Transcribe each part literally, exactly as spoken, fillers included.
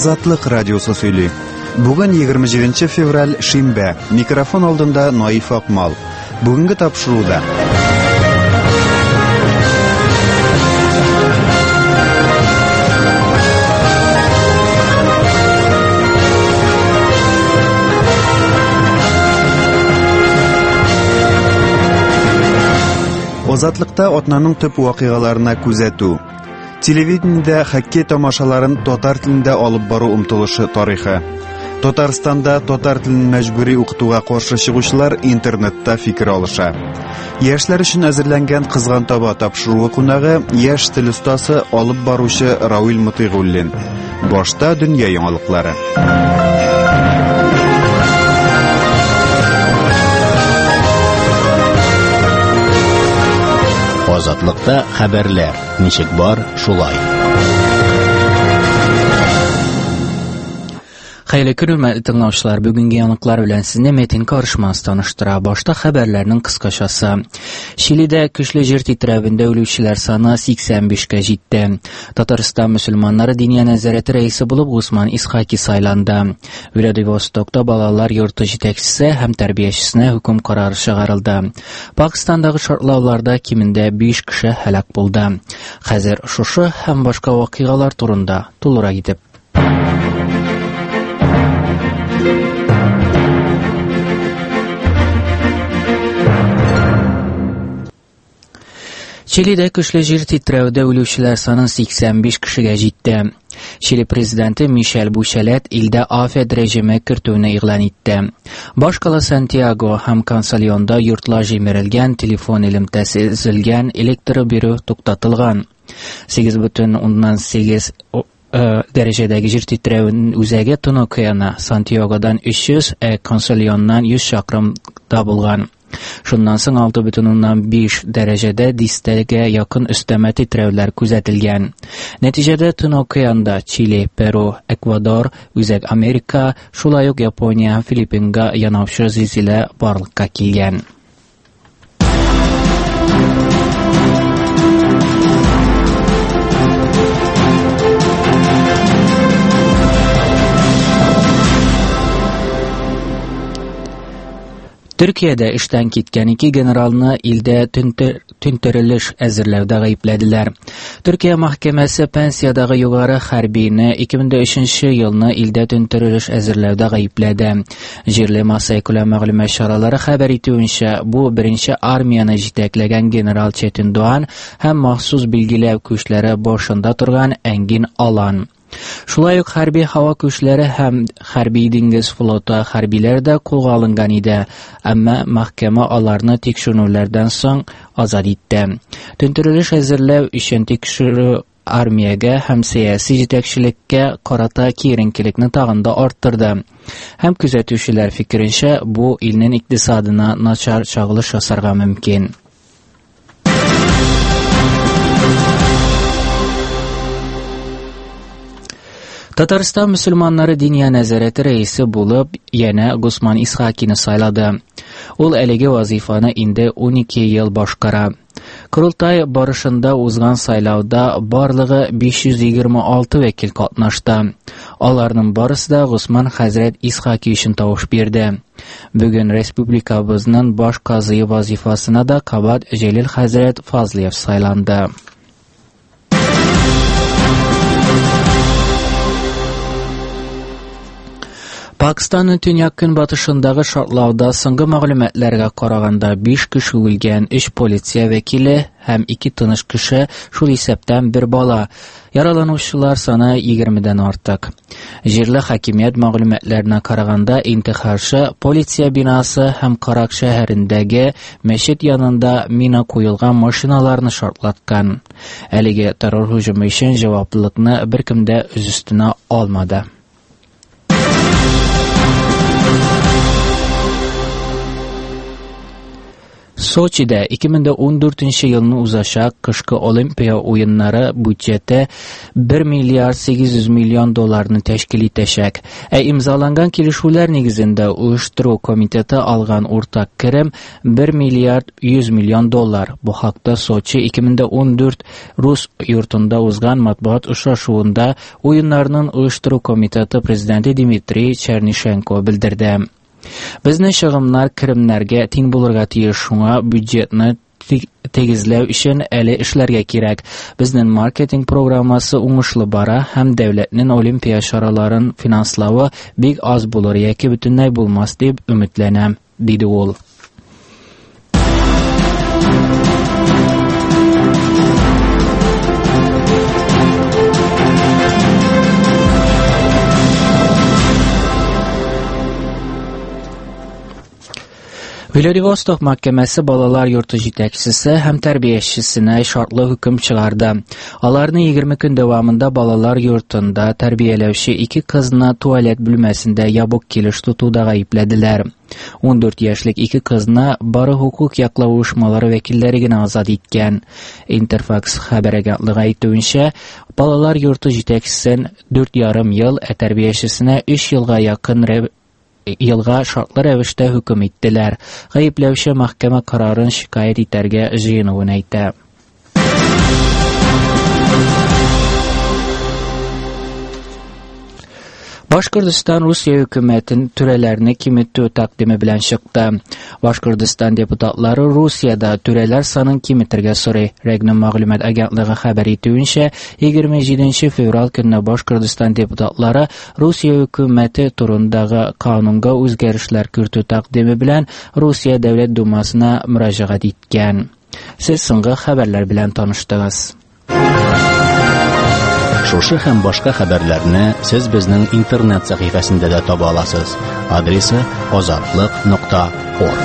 Азатлык радиосы сөйли. Бүген егерме җиденче февраль шимбә. Микрофон алдында Наиф Акмал. Бүгенге тапшыруда. Азатлыкта атнаның төп вакыйгаларына күзәтү. Телевидениедә хоккей тамашаларын татар телендә алып бару омтылышы тарихы. Татарстанда татар телен мәҗбүри укытуга каршы чыгучылар интернетта фикер алыша. Яшьләр өчен әзерләнгән кызган таба тапшыруы кунагы яшь тел остасы алып баручы Равил Мутыйгуллин. Башта дөнья яңалыклары. Азатлыкта хәбәрләр. Ничек бар, шулай. Хәйле күрмәле тыңлаучылар, бүгенге яныклар белән сезне Метин Карышмас таныштыра. Башта хәбәрләрнең кыскачасы. Чилидә көчле җир титрәвендә үлүчеләр саны сиксән бишкә җитте. Татарстан мөселманнары диния нәзарәте рәисе булып Гусман Исхаки сайланды. Владивостокта балалар йорты җитәкчесе һәм тәрбиячесенә хөкем карары чыгарылды. Пакистандагы шартлауларда кимендә биш кеше һәлак булды. Хәзер шушы һәм башка вакыйгалар турында тулырак итеп Чилидә көчле җир титрәвендә үлүчеләр саны сиксән биш кешегә җитте. Чили президенты Мишель Бушелет илдә афәт режиме кертүне игълан итте. Башкала Сантьяго һәм Консальонда йортлар җимерелгән, телефон элемтәсе өзелгән, электр бирү туктатылган. сигез бөтен уннан сигез дәрәҗәдәге җир титрәвенең үзәге Тын океаны Сантьягодан өч йөз, ә Консальоннан йөз чакрымда булган. Шуннан соң алты бөтен уннан биш дәрәҗәдә дистәгә якын өстәмә титрәүләр күзәтелгән. Нәтиҗәдә Тын океанда Чили, Перу, Эквадор, Үзәк Америка, шулай ук Япония, Филиппинга янаучы зилзилә барлыкка килгән. Төркиядә эштән киткән ике генералны илдә төнтерелеш әзерләүдә гаепләделәр. Төркия мәхкәмәсе пенсиядагы югары хәрбине ике мең өченче елны илдә төнтерелеш әзерләүдә гаепләде. Җирле Масайкүлә мәгълүмат чаралары хәбәр итүенчә, бу беренче армияны җитәкләгән генерал Четин Дуан һәм махсус билгеләү көчләре башында торган Әнгин Алан. Шулай ук хәрби һава көчләре һәм хәрби диңгез флоты хәрбиләре дә кулга алынган иде, әмма мәхкәмә аларны тикшерүләрдән соң азат итте. Төнтерелеш әзерләү өчен тикшерү армиягә һәм сәяси җитәкчелеккә карата киеренкелекне тагын да арттырды. Һәм күзәтүчеләр фикеренчә, бу илнең икътисадына начар чагылыш ясарга мөмкин. Татарстан мөселманнары диния нәзарәте рәисе булып янә Гусман Исхакины сайлады. Ул әлеге вазифаны инде унике ел башкара. Курултай барышында узган сайлауда барлыгы биш йөз егерме алты вәкил катнашты. Аларның барысы да Гусман хәзрәт Исхаки өчен тавыш бирде. Бүген республикабызның баш казые вазифасына да Кабат Җәлил хәзрәт Фазлиев сайланды. Пакистанның төньяк көнбатышындагы шартлауда соңгы мәгълүматларга караганда биш кеше үлгән, өч полиция вәкиле һәм ике тыныш кеше, шул исәптән бер бала. Яраланучылар саны егермедән артык. Җирле хакимият мәгълүматларына караганда, интихарчы полиция бинасы һәм Карак шәһәрендәге мәчет янында мина куелган машиналарны шартлаткан. Әлеге террор һөҗүме өчен җаваплылыкны беркем дә үз өстенә алмады. Сочида ике мең он дүртенче елны узачак кышкы Олимпия уеннары бюджеты бер миллиард сигез йөз миллион долларны тәшкил итәчәк. Ә имзаланган килешүләр нигезендә оештыру комитеты алган уртак керем бер миллиард йөз миллион доллар. Бу хакта Сочи ике мең он дүрт Рус йортында узган матбугат очрашуында уеннарның оештыру комитеты президенты Дмитрий Чернышенко белдерде. Безнең чыгымнар керемнәргә тиң булырга тиеш, шуңа бюджетны тегезләү өчен әле эшләргә кирәк. Безнең маркетинг программасы уңышлы бара һәм дәүләтнең олимпия чараларын финанславы бик аз булыр яки бөтенләй булмас дип өметләнәм, диде ул. Владивосток мәхкәмәсе балалар йорты җитәкчесе һәм тәрбиячесенә шартлы хөкем чыгарды. Аларны егерме көн дәвамында балалар йортында тәрбияләүче ике кызны туалет бүлмәсендә ябык килеш тотуда гаепләделәр. он дүрт яшьлек ике кызны бары хукук яклау оешмалары вәкилләре генә азат иткән. Интерфакс хәбәр агентлыгы әйтүенчә, балалар йорты җитәкчесен дүрт ярым ел, ә тәрбиячесенә өч елга якын елга шартлы рәвештә хөкем иттеләр. Гаепләүче мәхкәмә карарын шикаят итәргә җыенуын әйтә. Башкортстан Русия хөкүмәтен түрәләрне киметү тәкъдиме белән чыкты. Башкортстан депутатлары Русиядә түрәләр санын киметергә сорый. Регнум мәгълүмат агентлыгы хәбәр итүенчә, егерме җиденче февраль көнне Башкортстан депутатлары Русия хөкүмәте турындагы канунга үзгәрешләр кертү тәкъдиме белән Русия дәүләт думасына мөрәҗәгать иткән. Сез соңгы хәбәрләр белән таныштыгыз. Шушы һәм башка хәбәрләрне сез безнең интернет сәхифәсендә дә таба аласыз. Адресы озатлык нокта орг.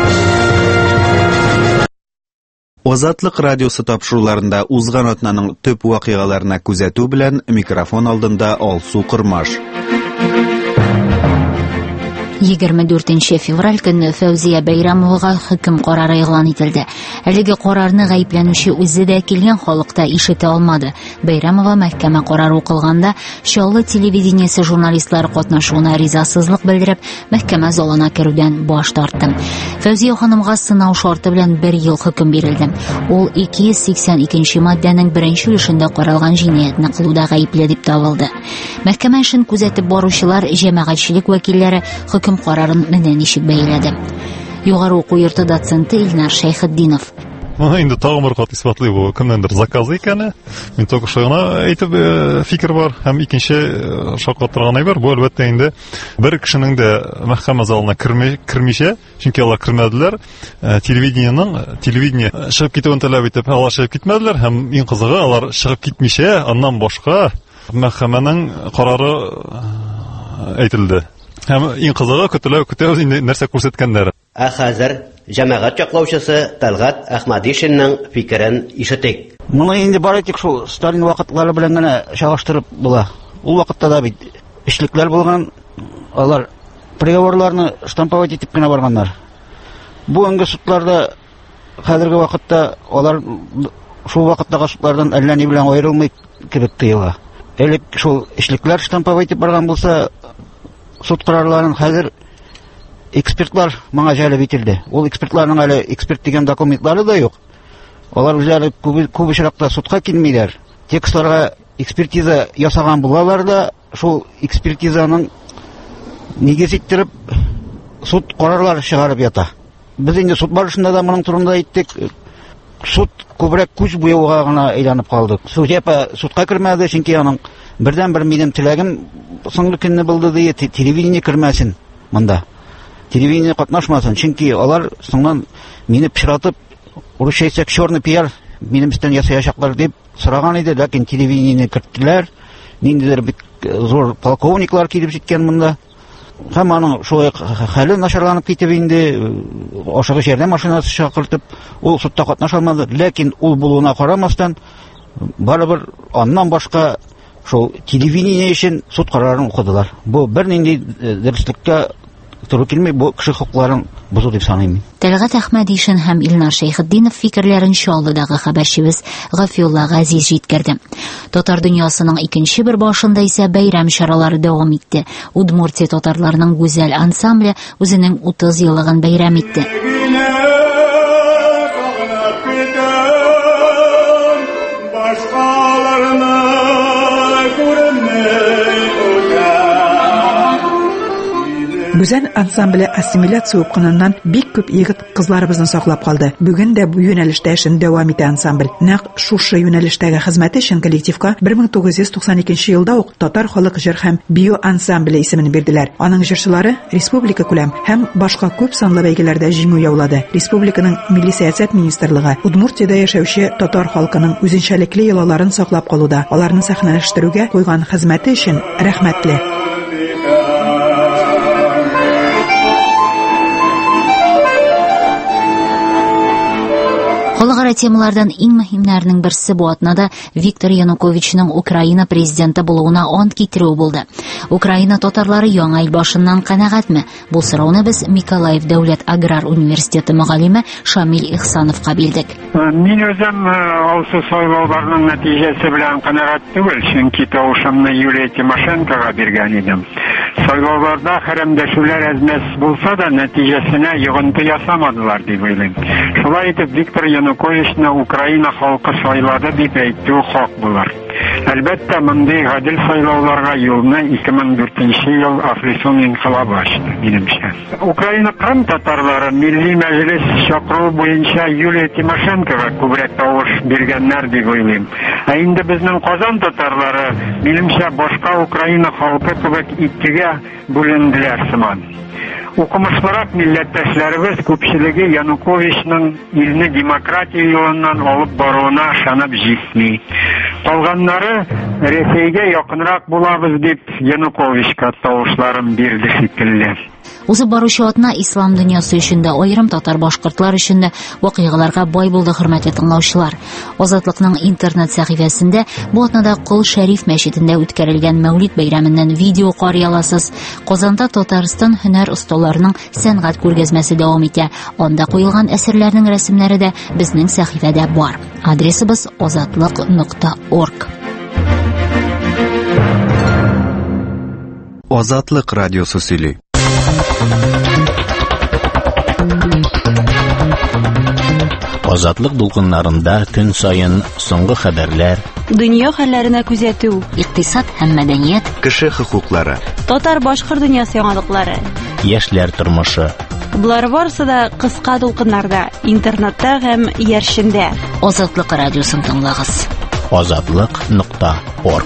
Озатлык радиосы тапшыруларында узган атнаның төп вакыйгаларына күзәтү белән микрофон алдында Алсу Кырмаш. егерме дүртенче февраль көнне Фәүзия Бәйрәмовага хөкем карары игълан ителде. Әлеге карарны гаепләнүче үзе дә килгән халыкта ишетә алмады. Бәйрәмова мәхкәмә карары укылганда Чаллы телевидениесе журналистлары катнашуына ризасызлык белдереп, мәхкәмә залына керүдән баш тартты. Фәүзия ханымга сынау шарты белән бер ел хөкем бирелде. Ул ике йөз сиксән икенче маддәнең беренче өлешендә каралган җинаятьне кылуда гаепле дип табылды. Мәхкәмә эшен күзәтеп баручылар, җәмәгатьчелек вәкилләре хөкем карарын менә ничек бәяләде. Югары уку йорты доценты Илнар Шәйхетдинов. Моны инде тагын бер кат исбатлый бу кемнеңдер заказы икәне. Мин только что гына әйтеп фикер бар һәм икенче шаккат торган әйбер. Бу әлбәттә инде бер кешенең дә мәхкәмә залына кермичә, чөнки алар кермәделәр. Телевидениенең телевидение чыгып китүен таләп итеп, алар чыгып китмәделәр һәм иң кызыгы алар чыгып китмичә, аннан башка мәхкәмәнең карары әйтелде. Һәм иң кызыгы көтелә көтәбез инде нәрсә күрсәткәннәр. Ә хәзер җәмәгать яклаучысы Талгат Әхмәдишинның фикерен ишетик. Моны инде бары тик шул Сталин вакытлары белән генә чагыштырып була. Ул вакытта да бит эшлекләр булган, алар приговорларны штамповать итеп кенә барганнар. Бүгенге судларда хәзерге вакытта алар шул вакыттагы судлардан әллә ни белән аерылмый кебек тоела. Элек шул эшлекләр штамповать итеп барган булса, суд карарларын хәзер экспертлар моңа җәлеп ителде. Ул экспертларның әле эксперт дигән документлары да юк. Алар үзләре күп очракта судка килмиләр. Текстларга экспертиза ясаган булалар да, шул экспертизаның нигез иттереп суд карарлары чыгарып ята. Без инде суд барышында да моның турында әйттек. Суд күбрәк күз буяуга гына әйләнеп калды. Судья судка кермәде, чөнки аның бердән-бер минем теләгем соңгы көнне булды ди, телевидение кермәсен монда. Телевидение катнашмасын, чөнки алар соңнан мине пычратып, урысча әйтсәк, черный пиар минем өстән ясаячаклар дип сораган иде, ләкин телевидение керттеләр. Ниндидер бик зур полковниклар килеп җиткән монда. Һәм аның шулай хәле начарланып китеп инде, ашыгыч ярдәм машинасы чакыртып, ул судта катнаша алмады, ләкин ул булуына карамастан барыбер аннан башка шул телевидение өчен суд карарын укыдылар. Бу бер нинди дөреслеккә туры килми, бу кеше хукукларын бозу дип саныйм. Тәлгать Әхмәдишин һәм Илнар Шәйхетдинов фикерләрен Чаллыдагы хәбәрчебез Гафиулла Газиз җиткерде. Татар дөньясының икенче бер башында исә бәйрәм чаралары дәвам итте. Удмуртия татарларының гүзәл ансамбле үзенең утыз еллыгын бәйрәм итте. Гүзәл ансамбле ассимиляция упкыныннан бик күп егет кызларыбызны саклап калды. Бүген дә бу юнәлештә эшен дәвам итә ансамбль. Нәкъ шушы юнәлештәге хезмәте өчен коллективка бер мең тугыз йөз туксан икенче елда ук Татар халык җыр һәм био ансамбле исемен бирделәр. Аның җырчылары республика күләм һәм башка күп санлы бәйгеләрдә җиңү яулады. Республиканың милли сәясәт министрлыгы Удмуртиядә яшәүче татар халкының үзенчәлекле йолаларын саклап калуда, аларны сәхнәләштерүгә куйган хезмәте өчен рәхмәтле. Халыкара темалардан иң мөһимнәренең берсе бу атнада Виктор Януковичның Украина президенты булуына ант китерү булды. Украина татарлары яңа ел башыннан канәгатьме? Бу сорауны без Миколаев дәүләт аграр университеты мөгаллиме Шамил Ихсановка бирдек. Мин үзем алсы сайлауларның нәтиҗәсе белән канәгать түгел, чөнки тавышымны Юлия Тимошенкога биргән идем. Сайлауларда хәрәмдәшүләр әзмәс булса да нәтиҗәсенә йогынты ясамадылар дип уйлыйм. Шулай итеп Виктор Януковичны Украина халкы сайлады дип әйтү хак булыр. Әлбәттә, мондый гадел сайлауларга юлны ике мең дүртенче ел Африсон инкыйлабы ачты, минемчә. Украина Крым татарлары милли мәҗлес чакыруы буенча Юлия Тимошенкога күбрәк тавыш биргәннәр дип уйлыйм. Ә инде безнең Казан татарлары, минемчә, башка Украина халкы кебек икегә бүленделәр сыман. Укымышлырак милләттәшләребез күпчелеге Януковичның илне демократия юлыннан алып баруына ышанып җитми. Калганнары Рәсәйгә якынрак булабыз дип Януковичка тавышларын бирде шикелле. Узып баручы атна ислам дөньясы өчен дә, аерым татар башкортлар өчен дә вакыйгаларга бай булды, хөрмәтле тыңлаучылар. Азатлыкның интернет сәхифәсендә бу атнада Кол Шәриф мәчетендә үткәрелгән Мәүлид бәйрәменнән видео карый аласыз. Казанда Татарстан һөнәр осталарының сәнгать күргәзмәсе дәвам итә. Анда куелган әсәрләрнең рәсемнәре дә безнең сәхифәдә бар. Адресыбыз азатлык нокта орг. Азатлык радиосы сөйли. Азатлык дулкыннарында көн сайын соңгы хәбәрләр, дөнья хәлләренә күзәтү, икътисад һәм мәдәният, кеше хокуклары, татар-башкорт дөньясы яңалыклары, яшьләр тормышы. Булар барысы да кыска дулкыннарда, интернетта һәм яршендә. Азатлык радиосын тыңлагыз. азатлык нокта орг.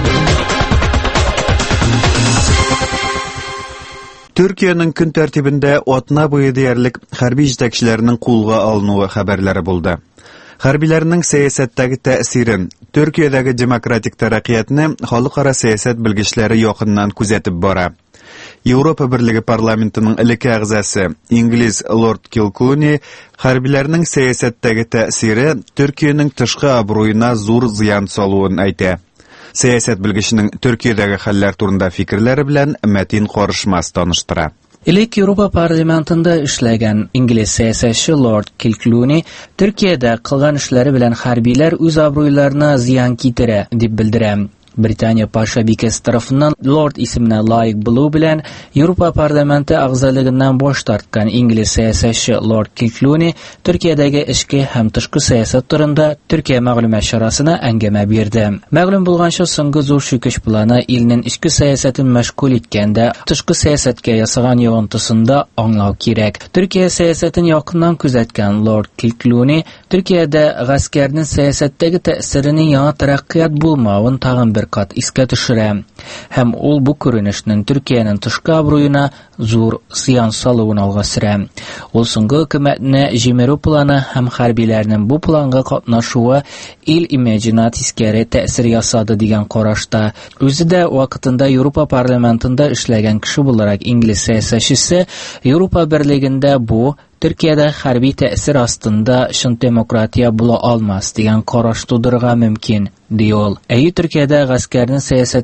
Төркиянең көн тәртибендә атна буе диярлек хәрби җитәкчеләренең кулга алынуы хәбәрләре булды. Хәрбиләрнең сәясәттәге тәэсирен, Төркиядәге демократик тәрәккыятны халыкара сәясәт белгечләре якыннан күзәтеп бара. Европа Берлеге парламентының элекке әгъзасы инглиз Лорд Килклуни хәрбиләрнең сәясәттәге тәэсире Төркиянең тышкы абруена зур зыян салуын әйтә. Сәясәт белгечнең Төркиядәге хәлләр турында фикерләре белән Мәтин Карышмас таныштыра. Элек Европа парламентында эшләгән инглиз сәясәтче Лорд Килклуни Төркиядә кылган эшләре белән хәрбиләр үз абруйларына зыян китерә дип белдерә. Британия паша бикәсе тарафыннан Лорд исеменә лаек булу белән Европа парламенты агъзалыгыннан баш тарткан инглиз сәясәтче Лорд Килклуни Төркиядәге эчке һәм тышкы сәясәт турында Төркия мәгълүмат чарасына әңгәмә бирде. Мәгълүм булганча, соңгы зур чүкеш планы илнең ичке сәясәтен мәшгуль иткәндә тышкы сәясәткә ясаган йогынтысында аңлау кирәк. Төркия сәясәтен якыннан күзәткән Лорд Килклуни Төркиядә гаскәрнең сәясәттәге тәэсиренең яңа тәрәккыят булмавын тагын бер кат искә төшерә. Һәм ул бу күренешнең Төркиянең тышкы абруена зур зыян салуын алга сөрә. Ул соңгы хөкүмәтне җимерү планы һәм хәрбиләрнең бу планга катнашуы ил имиджына тискәре тәэсир ясады дигән карашта. Үзе дә вакытында Европа парламентында эшләгән кеше буларак инглиз сәясәтчесе Европа Берлегендә бу Төркиядә хәрби тәэсир астында шын демократия була алмас дигән караш тудырырга мөмкин, ди ул. Әйе, Төркиядә гаскәрнең сәясәттәге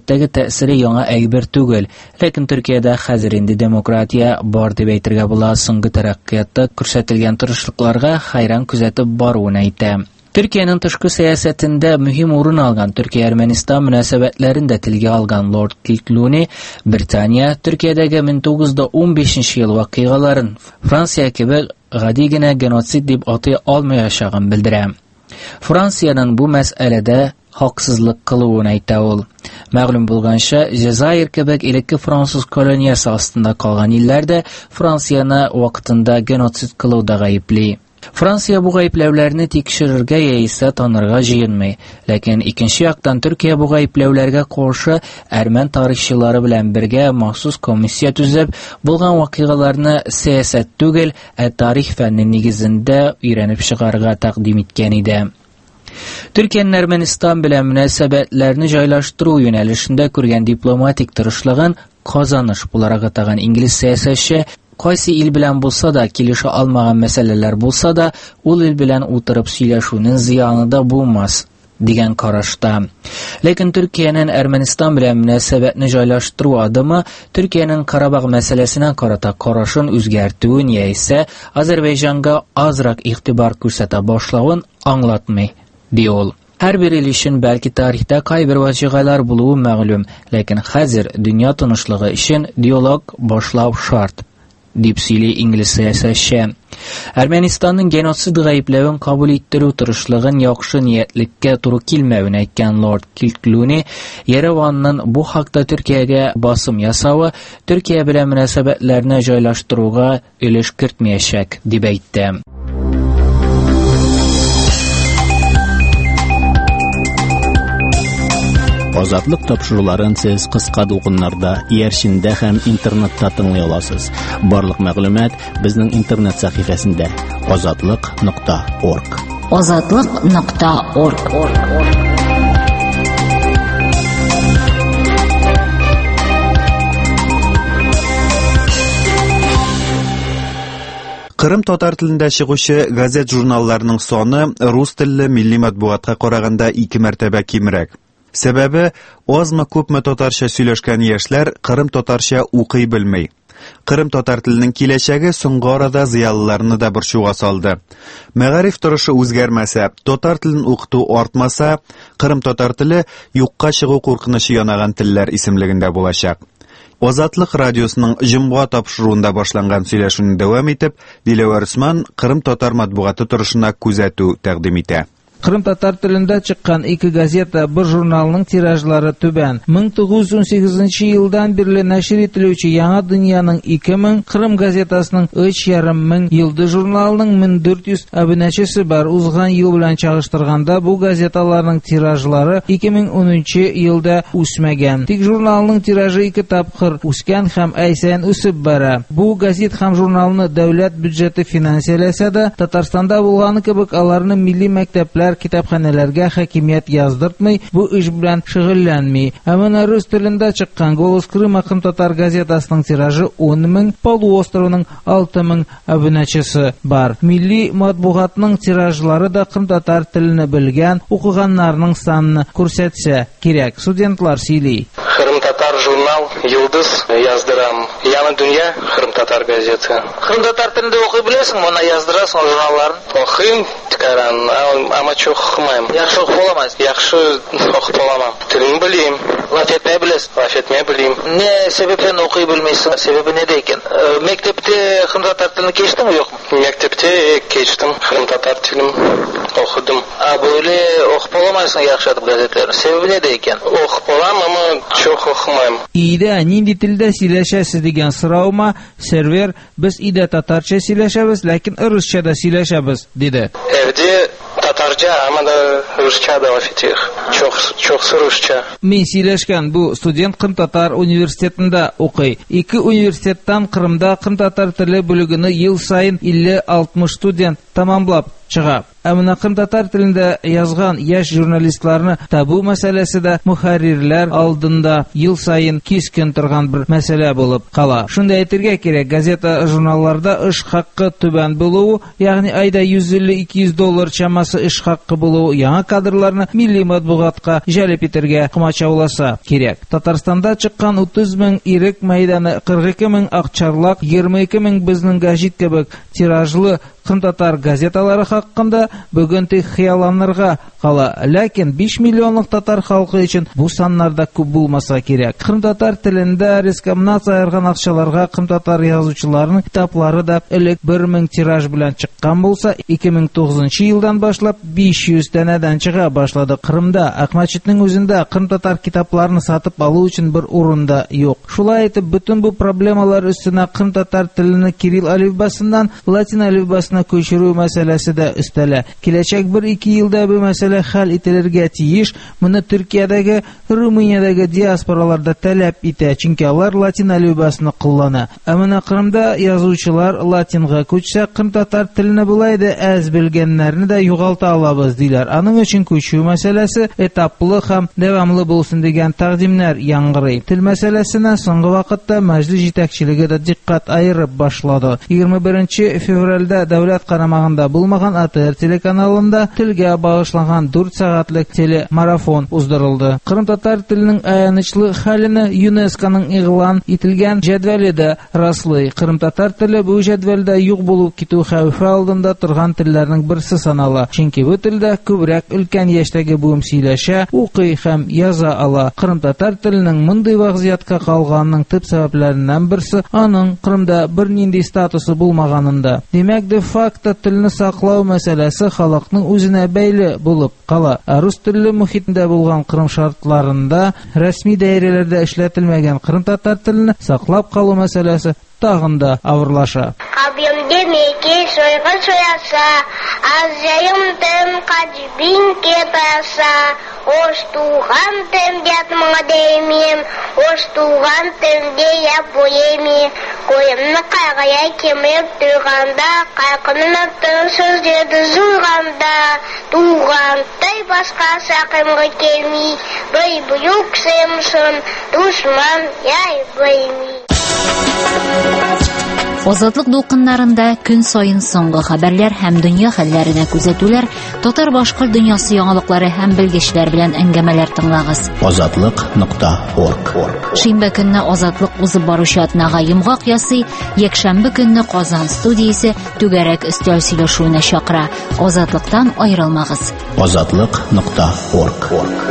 тәэсире яңа әйбер түгел, ләкин Төркиядә хәзер инде демократия бар дип әйтергә була, соңгы тәрәккыятта күрсәтелгән тырышлыкларга хайран күзәтеп баруын әйтә. Төркиянең тышкы сәясәтендә мөһим урын алган Төркия-Әрмәнстан мөнәсәбәтләрен дә телгә алган лорд Килклуни, Британия Төркиядәге мең тугыз йөз ун бишенче ел вакыйгаларын Франция кебек гади генә геноцид дип атый алмаячагын белдерә. Франциянең бу мәсьәләдә хаксызлык кылуын әйтә ул. Мәгълүм булганча, Җазаир кебек элекке француз колониясе астында калган илләрдә Францияны вакытында геноцид кылуда гаепли. Франция бу гаепләүләрне тикшерергә яисә танырга җыенмый, ләкин икенче яктан Төркия бу гаепләүләргә каршы әрмән тарихчылары белән бергә махсус комиссия төзеп, булган вакыйгаларны сәясәт түгел, ә тарих фәнне нигезендә өйрәнеп чыгарга тәкъдим иткән иде. Төркиянең Әрмәнстан белән мөнәсәбәтләрне җайлаштыру юнәлешендә күргән дипломатик тырышлыгын казаныш буларак атаган инглиз сәясәтче Кайсы ил белән булса да, килешә алмаган мәсьәләләр булса да, ул ил белән утырып сөйләшүнең зыяны да булмас дигән карашта. Ләкин Төркиянең Әрмәнстан белән мөнәсәбәтне җайлаштыру адымы Төркиянең Карабаг мәсьәләсенә карата карашын үзгәртүен яисә Азәрбайҗанга азрак игътибар күрсәтә башлавын аңлатмый, ди ул. Һәрбер ил өчен бәлки тарихта кайбер вакыйгалар булуы мәгълүм, ләкин хәзер дөнья тынычлыгы өчен диалог башлау шарт, дип сөйли инглиз сәясәтче. Әрмәнстанның геноцид гаепләвен кабул иттерү тырышлыгын яхшы ниятлеккә туры килмәвен әйткән лорд Килклуни, Ереванның бу хакта Төркиягә басым ясавы Төркия белән мөнәсәбәтләрне җайлаштыруга өлеш кертмәячәк, дип әйтте. Азатлык тапшыруларын сез кыска дулкыннарда, иярчендә һәм интернетта тыңлый аласыз. Барлык мәгълүмат безнең интернет сәхифәсендә азатлык нокта орг. азатлык нокта орг. Кырым татар телендә чыгучы газет-журналларның саны рус телле милли матбугатка караганда ике мәртәбә кимрәк. Сәбәбе, азмы күпме татарча сөйләшкән яшьләр Кырым татарча укый белмәй. Кырым татар теленең киләчәге соңгы арада зыялыларны да борчуга салды. Мәгариф торышы үзгәрмәсә, татар телен укыту артмаса, Кырым татар теле юкка чыгу куркынычы янаган телләр исемлегендә булачак. Азатлык радиосының җомга тапшыруында башланган сөйләшүне дәвам итеп, Диләвар Усман Кырым татар матбугаты торышына күзәтү тәкъдим итә. Кырым татар телендә чыккан ике газета, бер журналның тиражлары түбән. мең тугыз йөз ун сигезенче елдан бирле нәшер ителүче Яңа дөньяның ике мең, Кырым газетасының өч ярым мең, Йылдыз журналының мең дүрт йөз абунәчесе бар. Узган ел белән чагыштырганда бу газеталарның тиражлары ике мең унынчы елда үсмәгән. Тик журналның тиражы ике тапкыр үскән һәм әйсән үсеп бара. Бу газет һәм журналны дәүләт бюджеты финансияләсә дә, Татарстанда булганы кебек аларны милли мәктәпләр, китапханәләргә хакимият яздыртмый, бу эш белән шөгыльләнми. Ә менә рус телендә чыккан Голос Крыма Кырым татар газетасының тиражы ун мең, полуостровның алты мең абунәчесе бар. Милли матбугатның тиражлары да Кырым татар телене белгән, укыганнарның санын күрсәтсә кирәк. Студентлар сөйли. Кырым татар журнал Йылдыз яздырам. Яңа дөнья Кырым татар газеты. Кырым татар телендә укый беләсең, моны яздырасың журналларын. Укыйм, тикаран, ама чок укымайм. Яхшы укып аламын. Яхшы укып аламын. Телен белим. Лаф әйтмәй беләсең, лаф әйтмәй белим. Не сәбәптән укый белмәйсең? Сәбәбе недә икән? Мәктәптә Кырым татар телен кечтең юкмы? Мәктәптә кечтем. Кырым татар телен укыдым. А böyle укып аламыйсың яхшы газетләрне? Сәбәбе недә икән? Укып алам, ама чок укымайм. Өйдә нинди телдә сөйләшәсез дигән сораума сервер, без өйдә татарча сөйләшәбез, ләкин русча да сөйләшәбез, диде. Evde Tatarca ama da Rusça da var. Çok çok Rusça. Мин сөйләшкән бу студент Кырым татар университетында укый. Ике университеттан Кырымда Кырым татар теле бүлегене ел сайын илле алтмыш студент тәмамлап чыга. Ә менә кырым татар телендә язган яшь журналистларны табу мәсьәләсе дә мөхәррирләр алдында ел сайын кискен торган бер мәсьәлә булып кала. Шунда әйтергә кирәк, газета, журналларда эш хакы түбән булуы, ягъни айда йөз илле - ике йөз доллар чамасы эш хакы булуы яңа кадрларны милли матбугатка җәлеп итәргә комачауласа кирәк. Татарстанда чыккан утыз мең ирек мәйданы, кырык ике мең акчарлак, егерме ике мең безнең гәҗит кебек тиражлы кырым татар газеталары хакында бүген тик хыялланырга кала. Ләкин биш миллионлык татар халкы өчен бу саннарда күп булмаса кирәк. Кырым татар телендә рескомнация аерган акчаларга кырым татар язучыларының китаплары да элек бер мең тираж белән чыккан булса, ике мең тугызынчы елдан башлап биш йөз данәдән чыга башлады. Кырымда, Акмачитның үзендә кырым татар китапларны сатып алу өчен бер урында юк. Шулай итеп, бүтән бу проблемалар өстенә кырым татар телене кирилл алифбасыннан латин алифбасына күчерү мәсьәләсе дә өстәлә. Киләчәк бер-ике елда бу мәсьәлә хәл ителергә тиеш. Моны Төркиядәге, Румыниядәге диаспораларда таләп итә, чөнки алар латин алифбасын куллана. Ә менә Кырымда язучылар латинга күчсә, кырым татар телене булай да әз белгәннәрне дә югалта алабыз диләр. Аның өчен күчү мәсьәләсе этаплы һәм дәвамлы булсын дигән тәкъдимнәр яңгырый. Тел мәсьәләсенә соңгы вакытта мәҗлес җитәкчелеге дә диккать айырып башлады. егерме беренче февральдә дәүләт карамагында булмаган А Т Р телеканалында телгә багышланган дүрт сәгатьлек телемарафон уздырылды. Кырым татар теленең аянычлы хәлене ЮНЕСКОның игълан ителгән җәдвәлендә раслый. Кырым татар теле бу җәдвәлдә юк булып китү хәвефе алдында торган телләрнең берсе санала. Чөнки бу телдә күбрәк өлкән яшьтәге буым сөйләшә, укый һәм яза ала. Кырым татар теленең мондый вазгыятка калганның төп сәбәпләреннән берсе аның Кырымда бернинди статусы булмаганында. Димәк, де факто телне саклау мәсьәләсе халыкның үзенә бәйле булып кала. Рус телле мөхитендә булган Кырым шартларында рәсми даирәләрдә эшләтелмәгән кырым татар телене саклап калу мәсьәләсе тагын да авырлаша. Abim demeki soyga soyasa, azayım tem kacbin kepasa, hoş tuğan tem yatmağa değmeyim, hoş tuğan tem de yapayım. Koyumnu kaygıya kemip tuğanda, kaykının attığın sözleri zurganda, tuğan tay başka sakımga kelmey, bey büyük semsun, düşman yay beymi. Азатлык дулкыннарында көн сайын соңгы хәбәрләр һәм дөнья хәлләренә күзәтүләр, татар башкорт дөньясы яңалыклары һәм белгечләр белән әңгәмәләр тыңлагыз. азатлык нокта орг. Шимбә көнне Азатлык узып баручы атнага йомгак ясый, якшәмбе көнне Казан студиясе түгәрәк өстәл сөйләшүенә чакыра. Азатлыктан аерылмагыз. азатлык нокта орг.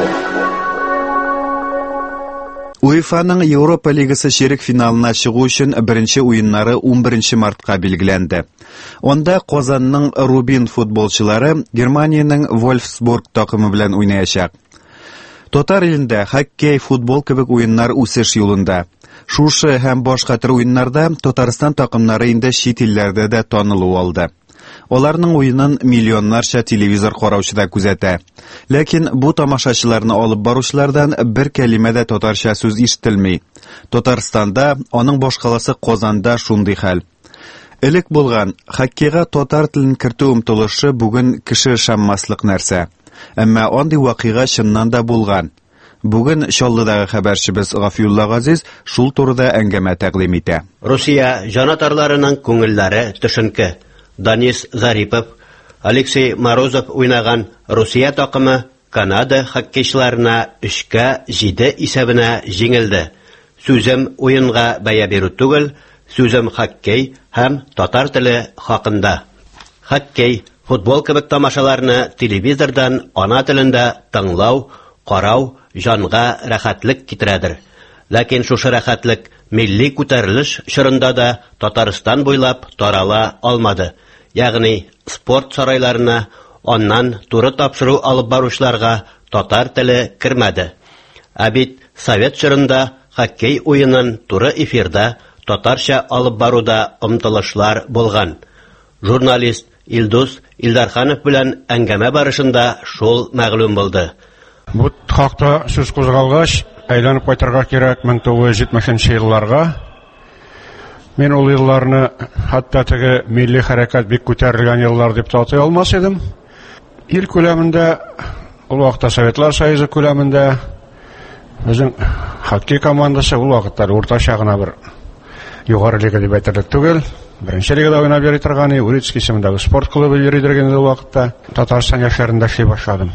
УЕФАның Европа Лигасы ширек финалына чыгу өчен беренче уеннары унберенче мартка билгеләнде. Онда Казанның Рубин футболчылары Германиянең Вольфсбург такымы белән уйнаячак. Татар илендә хоккей, футбол кебек уеннар үсеш юлында. Шушы һәм башка төр уеннарда Татарстан такымнары инде чит илләрдә дә танылу алды. Оларның уенын миллионнарча телевизор караучыда күзәтә. Ләкин бу тамашачыларны алып баручылардан бер кәлимә дә татарча сүз ишетелми. Татарстанда, аның башкаласы Казанда шундый хәл. Элек булган хоккейга татар телен кертү омтылышы бүген кеше ышанмаслык нәрсә. Әмма андый вакыйга чыннан да булган. Бүген Чаллыдагы хәбәрчебез Гафиулла Газиз шул турыда әңгәмә тәкъдим итә. Русия җанатарларының күңелләре төшенке. Данис Зарипов, Алексей Морозов уйнаган Русия такымы Канада хоккейчыларына өчкә җиде исәбенә җиңелде. Сүзем уенга бәя бирү түгел, сүзем хоккей һәм татар теле хакында. Хоккей, футбол кебек тамашаларны телевизордан ана телендә тыңлау, карау җанга рәхәтлек китерәдер. Ләкин шушы рәхәтлек милли күтәрелеш чорында да Татарстан буйлап тарала алмады. Ягъни спорт сарайларына аннан туры тапшыру алып баручыларга татар теле кермәде. Ә бит совет чорында хоккей уенын туры эфирда татарча алып баруда омтылышлар булган. Журналист Илдус Илдарханов белән әңгәмә барышында шул мәгълүм булды. Бу хакта сүз кузгалгач, әйләнеп кайтырга кирәк мең тугыз йөз җитмешенче елларга. Мен ул елларны хатта теге милли хәрәкәт бик күтәрелгән еллар дип таный алмас идем. Ил күләмендә, ул вакытта Советлар Союзы күләмендә безнең хоккей командасы ул вакытта уртача гына бер югары лига дип әйтерлек түгел. Беренче лигада уйнап йөри торган, Урицкий исемендәге спорт клубы йөри торган ул вакытта Татарстан яшьләрендә эшли башладым.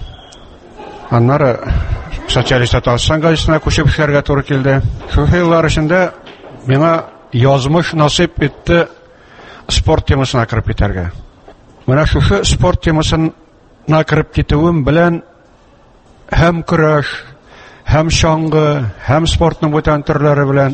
Аннары социалист Татарстан газетасына күчеп эшләргә туры килде. Шул еллар эчендә миңа язмыш насыйп итте спорт темасына кирип китәргә. Менә шушы спорт темасына кирип китүем белән һәм көрәш, һәм чаңгы, һәм спортның бүтән төрләре белән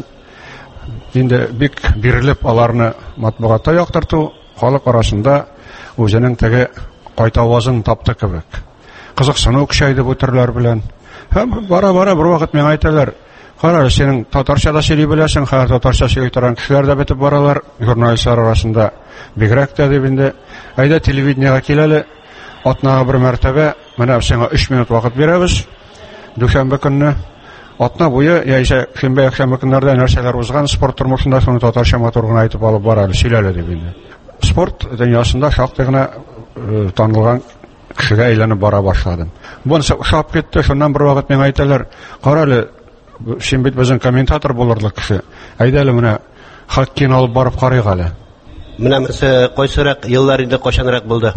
инде бик бирелеп аларны матбугатта яктырту халык арасында үзенең теге кайтавазын тапты кебек. Кызыксыну көчәйде бу төрләр белән. Һәм бара-бара бер вакыт миңа әйтәләр: "Кара, синең татарчада сөйли беләсең, һәр татарча сөйли торган кешеләр дә бетеп баралар, журналистлар арасында бигрәк тә дип инде. Әйдә телевидениегә кил әле, атнага бер мәртәбә, менә сиңа өч минут вакыт бирәбез. Дүшәмбе көнне атна буе яисә шимбә якшәмбе көннәрдә нәрсәләр узган спорт тормышында шуны татарча матур гына әйтеп алып бара әле, сөйлә әле" дип инде. Спорт дөньясында шактый гына танылган кешегә әйләнеп бара башладым. Буны шап китте, шуннан бер вакыт миңа әйтәләр: "Кара әле, син бит безнең комментатор булырлык кеше. Әйдә әле менә хоккейны алып барып карыйк әле." Менә нәрсә кайсырак еллар инде, качанрак булды?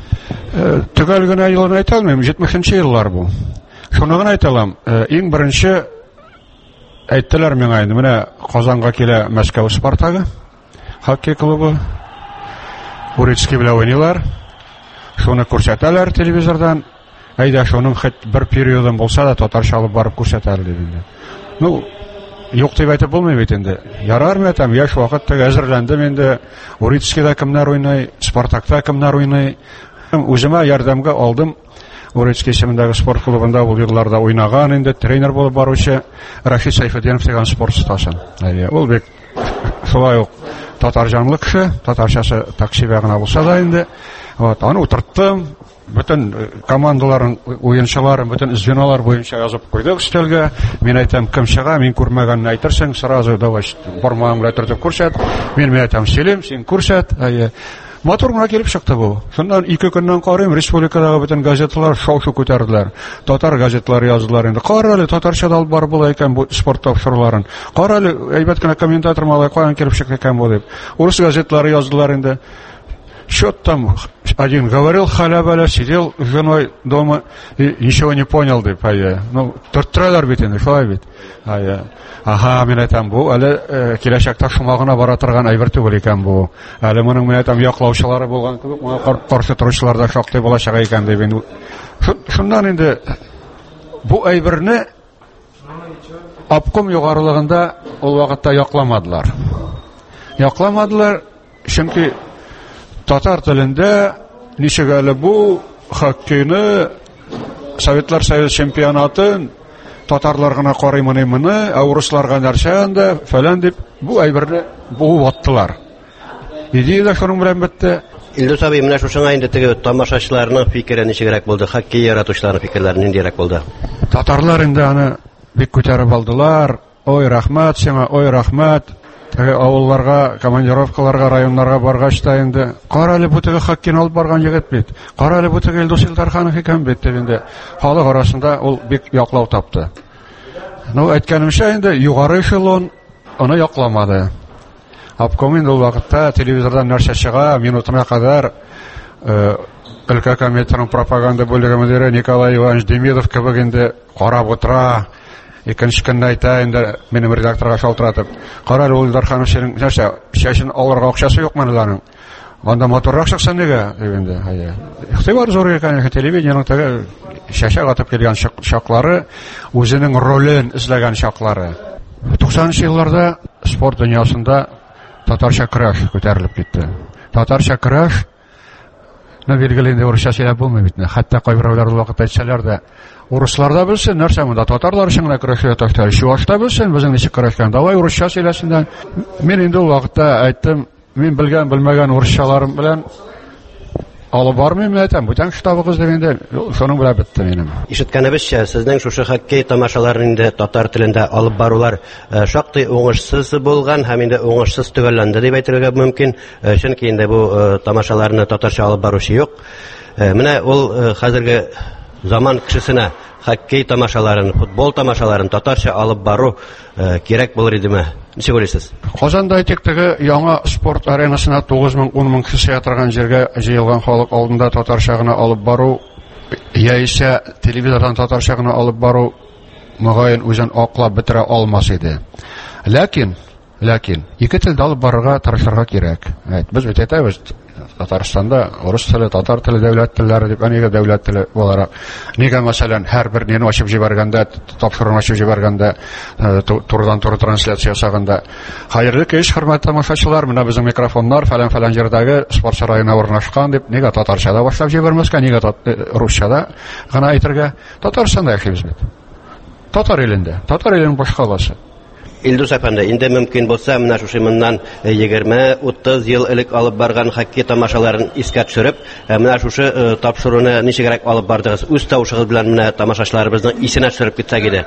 Төгәл генә елны әйтә алмыйм, җитмешенче еллар бу. Шуны гына әйтә алам. Иң беренче әйттеләр миңа инде, менә Казанга килә Мәскәү Спартагы хоккей клубы. Урицкий белән уйныйлар. Шуны күрсәтәләр телевизордан. Әйдә шуның хәт бер периодын булса да татарча алып барып күрсәтәләр дип инде. Ну, юк дип әйтеп булмый бит инде. Ярар мә там яшь вакытта әзерләндем инде. Урицкийда кемнәр уйный, Спартакта кемнәр уйный. Үземә ярдәмгә алдым. Урицкий исемендәге спорт клубында ул елларда уйнаган инде, тренер булып баручы Рашид Сайфетдинов дигән спорт стасын. Ул бик шулай ук татарҗанлы кеше, татарчасы таксивә гына булса да инде. Вот, аны утырттым. Бүтән командаларын, уенчыларын, бүтән звенолар буенча язып куйдык өстәлгә. Мин әйтәм, кем чыга, мин күрмәгәнне әйтерсең, сразу давай бармагың белән төртеп күрсәт. Мин әйтәм, сөйлим, син күрсәт. Матур гына килеп чыкты бу. Шуннан ике көннән карыйм, республикадагы бүтән газеталар шау-шу күтәрделәр. Татар газеталары яздылар инде. Кара әле, татарчада алып барып була икән бу спорт тапшыруларын. Кара әле, әйбәт кенә комментатор малай каян килеп чыкты икән бу дип. Урыс газеталары яздылар инде. Что-то там один говорил, халябаля, сидел с женой дома и ничего не понял, да, пая. Ну, тортралар бит инде, шулай бит. Ая. Ага, мен әйтәм, бу әле киләчәктә шуңа бара торган әйбер түгел икән бу. Әле моның мен әйтәм яклаучылары булган кебек, моңа каршы торучылар да шактый булачак икән дип инде. Шуннан инде бу әйберне обком югарылыгында ул вакытта якламадылар. Якламадылар, чөнки татар телендә ничек әле бу хоккейны Советлар Союзы чемпионатын татарлар гына карыймыны моны, ә урысларга нәрсәндә фәлән дип бу әйберне бу ваттылар. Идея шуның белән бетте. Илдус абый, менә шушыңа инде теге тамашачыларның фикере ничегрәк булды, хоккей яратучыларның фикерләре ниндирәк булды? Татарлар инде аны бик күтәреп алдылар. Ой, рәхмәт сиңа, ой, рәхмәт. Теге авылларга, командировкаларга, районнарга баргач та инде, кара әле бу теге хоккейны алып барган егет бит. Кара әле бу теге Илдус Илдарханов икән бит дип инде. Халык арасында ул бик яклау тапты. Ну, әйткәнемчә инде югары эшелон аны якламады. Обком инде ул вакытта телевизордан нәрсә чыга, минутына кадәр өлкә комитетының пропаганда бүлеге мөдире Николай Иванович Демидов кебек инде карап утыра. Икенче көнне әйтә инде минем редакторга шалтыратып, кара әле ул Илдарханов синең нәрсә, чәчен алырга акчасы юкмы аларның? Анда моторрак чыксын нигә? Дип инде. Ая. Ихтибар зур икән, телевидениеның теге шәшә атып килгән чаклары, үзенең ролен эзләгән чаклары. туксанынчы елларда спорт дөньясында татарча көрәш күтәрелеп китте. Татарча көрәш на билгеле инде урысча сөйләп булмый бит. Хәтта кайберләр ул вакытта әйтсәләр дә, урыслар да белсен, нәрсә монда татарлар өчен генә көрәшә ташлар. Чуаш та белсен, безнең ничек көрәшкән. Давай урысча сөйләсеннәр. Мин инде ул вакытта әйттем, мин белгән, белмәгән урысчаларым белән алып бармыйм әйтәм, бүтән штабыгыз дигәндә, шуның белән бетте минем. Ишеткәнебезчә, сезнең шушы хоккей тамашаларын инде татар телендә алып барулар шактый уңышсыз булган һәм инде уңышсыз төгәлләнде дип әйтергә мөмкин, чөнки инде бу тамашаларны татарча алып баручы юк. Менә ул хәзерге заман кешесенә хоккей тамашаларын, футбол тамашаларын татарча алып бару кирәк булыр идеме? Ничек уйлыйсыз? Казанда әйтектеге яңа спорт аренасына тугыз мең ун мең кеше ятырган җиргә җыелган халык алдында татарча гына алып бару, яисә телевизордан татарча гына алып бару мөгаен үзен аклап бетерә алмас иде. Ләкин, ләкин ике телдә алып барырга тырышырга кирәк. Без бит әйтәбез, Татарстанда урыс теле, татар теле дәүләт телләре дип, әнигә дәүләт теле буларак. Нигә мәсәлән һәр бер нене ачып җибәргәндә, тапшыруын ачып җибәргәндә, турыдан-туры трансляция ясаганда, хәерле кич, хөрмәтле тамашачылар, менә безнең микрофоннар фәлән-фәлән җирдәге спорт сараена урнашкан дип, нигә татарчада башлап җибәрмәскә, нигә русчада гына әйтергә? Татарстанда яшибез бит. Татар илендә, татар иленең башка басы. Илдус әфәнде, инде мөмкин булса, менә шушы моннан егерме-утыз ел элек алып барган хоккей тамашаларын искә төшереп, менә шушы тапшыруны ничегрәк алып бардыгыз? Үз тавышыгыз белән менә тамашачыларыбызның исенә төшереп китсәк иде.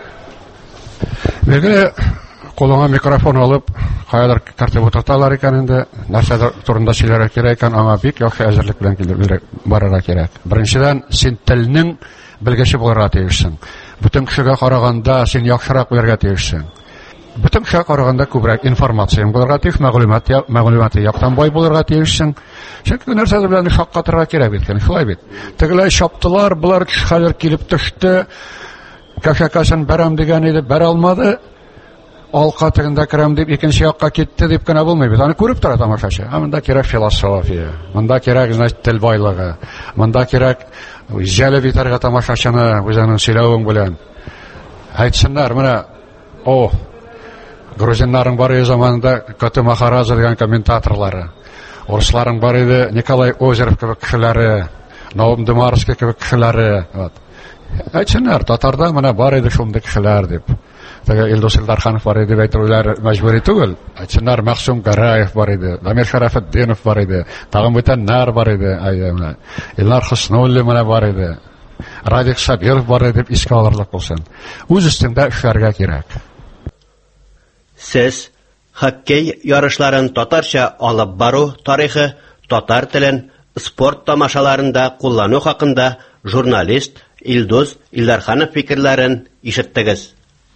Бәгә кулыңа микрофон алып, каядыр тәртип утырталар икән инде, нәрсәдер турында сөйләргә кирәк икән, аңа бик яхшы әзерлек белән килеп барырга кирәк. Беренчедән, син телнең белгече булырга тиешсең. Бүтән кешегә караганда син яхшырак белергә тиешсең. Бүтән кешегә караганда күбрәк информация булырга тиеш, мәгълүмат мәгълүматы яктан бай булырга тиешсең. Чөнки нәрсәдер белән шаккатырга кирәк бит, шулай бит. Тегеләр чаптылар, булар хәзер килеп төште. Кашакасын бәрәм дигән иде, бәрә алмады. Алка тегендә керәм дип икенче якка китте дип кенә булмый бит. Аны күреп тора тамашачы. Монда кирәк философия, монда кирәк, значит, тел байлыгы, монда кирәк җәлеп итәргә тамашачыны үзенең сөйләвең белән. Әйтсеннәр, менә, о, грузиннарның бар иде заманында Коты Махарадзе дигән комментаторлары. Урысларның бар иде Николай Озеров кебек кешеләре, Наум Демарский кебек кешеләре. Вот. Әйтсеннәр, татарда менә бар иде шундый кешеләр дип. Теге Илдус Илдарханов бар иде, әйтүләр мәҗбүри түгел. Әйтсеннәр, Мәхсүм Гараев бар иде, Дамир Шарафетдинов бар иде, тагын бүтәннәр бар иде. Әйе, Илнар Хуснулли менә бар иде. Радик Сабиров бар иде дип искә алырлык булсын. Үз өстендә эшләргә кирәк. Сез хоккей ярышларын татарча алып бару тарихы, татар телен спорт тамашаларында куллану хакында журналист Илдус Илдарханов фикерләрен ишеттегез.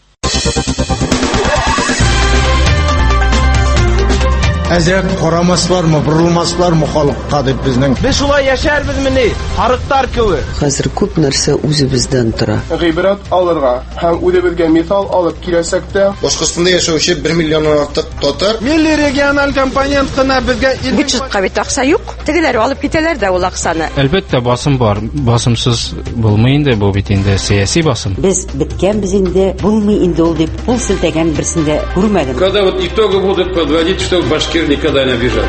Әзрәк карамаслармы, борылмаслармы халыкка дип безнең. Без шулай яшәрбез мени, харыктар кебек. Хәзер күп нәрсә үзебездән тора. Гыйбрат алырга һәм үзебезгә мисал алып килсәк тә, Башкортстанда яшәүче бер миллионнан артык татар. Милли региональ компонент кына безгә бюджетка бит акча юк. Тегеләр алып китәләр дә ул акчаны. Әлбәттә басым бар. Басымсыз булмый инде бу бит инде сиясәт басым. Без биткән без инде булмый инде ул дип пул силтәгән берсендә күрмәдем. Когда вот итоги будут подводить, что башкир никогда не обижали.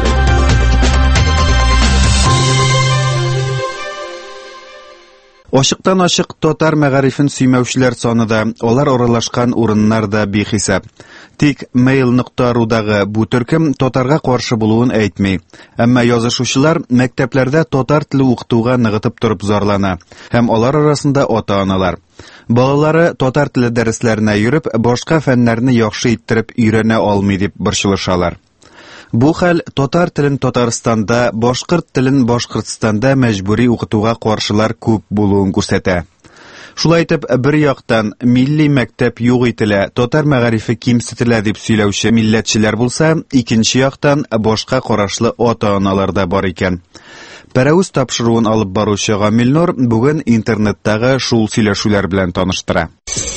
Ачыктан ачык татар мәгарифен сөймәүчеләр саны да, алар аралашкан урыннар да бихисап. Тик mail нокта ру дагы бу төркем татарга каршы булуын әйтми. Әмма язышучылар мәктәпләрдә татар теле укытуга ныгытып торып зарлана. Һәм алар арасында ата-аналар. Балалары татар теле дәресләренә йөреп, башка фәннәрне яхшы иттереп өйрәнә алмый дип борчылышалар. Бу хәл татар телен Татарстанда, башкорт телен Башкортстанда мәҗбүри укытуга каршылар күп булуын күрсәтә. Шулай итеп, бер яктан милли мәктәп юк ителә, татар мәгарифе кимсетелә дип сөйләүче милләтчеләр булса, икенче яктан башка карашлы ата-аналар да бар икән. Пәрәүз тапшыруын алып баручы Гамилнур бүген интернеттагы шул сөйләшүләр белән таныштыра.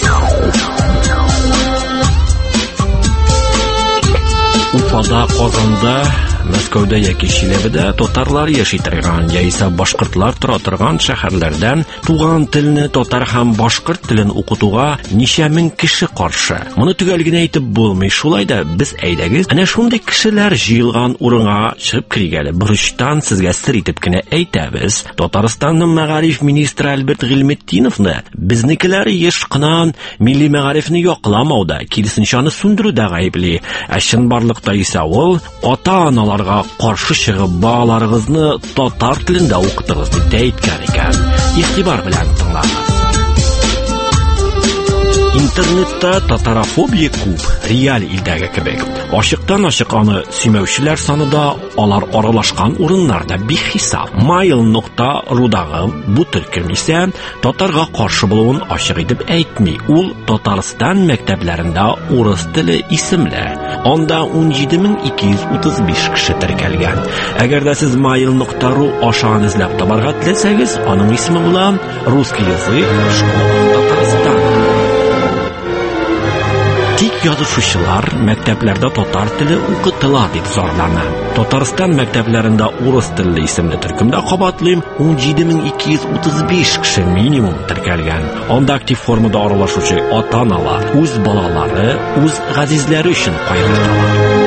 Уфада, Казанда, Мәскәүдә яки Чиләбедә татарлар яши торган, яисә башкортлар тора торган шәһәрләрдән туган телне татар һәм башкорт телен укытуга ничә мең кеше каршы. Моны төгәл генә әйтеп булмый. Шулай да без әйдәгез, әнә шундый кешеләр җыелган урынга чыгып киргәле. Бурычтан сезгә сер итеп кенә әйтәбез. Татарстанның мәгариф министры Альберт Гыйлметдиновны безнекеләр еш кынан милли мәгарифне якламауда, киресенчә аны сүндерүдә гаепли. Ә чынбарлыкта исә ул ата-аналарга каршы чыгып, балаларыгызны татар телендә укытыгыз дип әйткән икән. Игътибар белән тыңлагыз. Интернетта татарофобия күп, реаль илдәге кебек. Ачыктан-ачык аны сөймәүчеләр саны да алар аралашкан урыннарда бихисап. mail нокта ру дагы бу төркем исә татарга каршы булуын ачык итеп әйтми. Ул Татарстан мәктәпләрендә урыс теле исемле. Анда ун җиде мең ике йөз утыз биш кеше теркәлгән. Әгәр дә сез mail нокта ру ашаган эзләп табарга теләсәгез, аның исеме була Русский язык школа Татарстан. Тик язучылар мәктәпләрдә татар теле укытыла дип зарлана. Татарстан мәктәпләрендә урыс телле исемле төркемдә кабатлыйм ун җиде мең ике йөз утыз биш кеше минимум теркәлгән. Анда актив формада аралашучы ата-аналар үз балалары, үз газизләре өчен кайгырталар.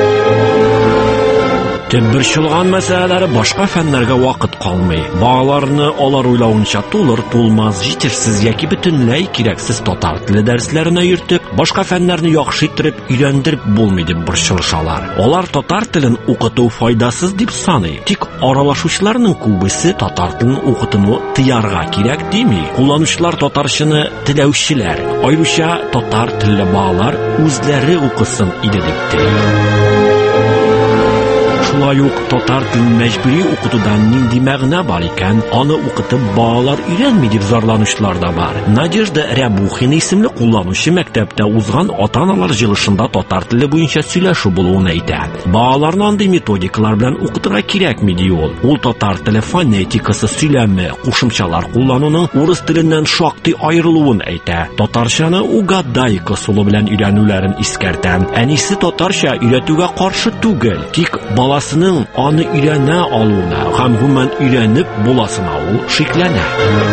Борчылган мәсьәләләре башка фәннәргә вакыт калмый. Балаларны алар уйлавынча тулыр, тулмас, җитерсез яки бөтенләй кирәксез татар теле дәресләренә йөртеп, башка фәннәрне яхшы итеп өйрәндереп булмый дип борчылышалар. Алар татар телен укыту файдасыз дип саный. Тик аралашучыларның күбесе татар телен укытуны тыярга кирәк дими. Кулланучылар татарчаны теләүчеләр, аеруча татар телле балалар үзләре укысын иде дип тели. Шулай ук татар телен мәҗбүри укытудан нинди мәгънә бар икән, аны укытып балалар өйрәнми дип зарланучылар да бар. Надежда Рябухина исемле кулланучы мәктәптә узган ата-аналар җыелышында татар теле буенча сөйләшү булуын әйтә. Балаларны андый методикалар белән укытырга кирәкми ди ул. Ул татар теле фонетикасы, сөйләме, кушымчалар куллануның урыс теленнән шактый аерылуын әйтә. Татарчаны угадайка усулы белән өйрәнүләрен искәртә. Әнисе татарча өйрәтүгә каршы түгел, тик бала Сының аны өйрәнә алуына һәм гомумән өйрәнеп буласына ул шикләнә.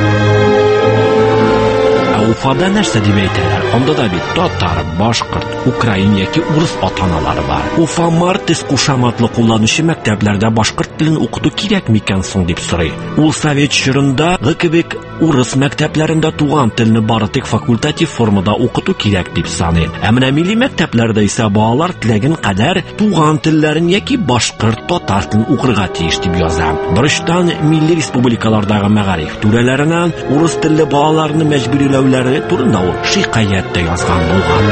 Уфада нәрсә дип әйтәләр? Анда да бит татар, башкорт, украин яки урыс ата-аналары бар. Уфа Мартис кушаматлы кулланучы мәктәпләрдә башкорт телен укыту кирәк микән соң дип сорый. Ул совет чорында кебек урыс мәктәпләрендә туган телне бары тик факультатив формада укыту кирәк дип саный. Ә менә милли мәктәпләрдә исә балалар теләгән кадәр туган телләрен яки башкорт, татар телен укырга тиеш дип яза. Бирштан милли республикалардагы мәгариф түрәләреннән урыс телле балаларны мәҗбүриләү турында ул шикаятьтә язган булган.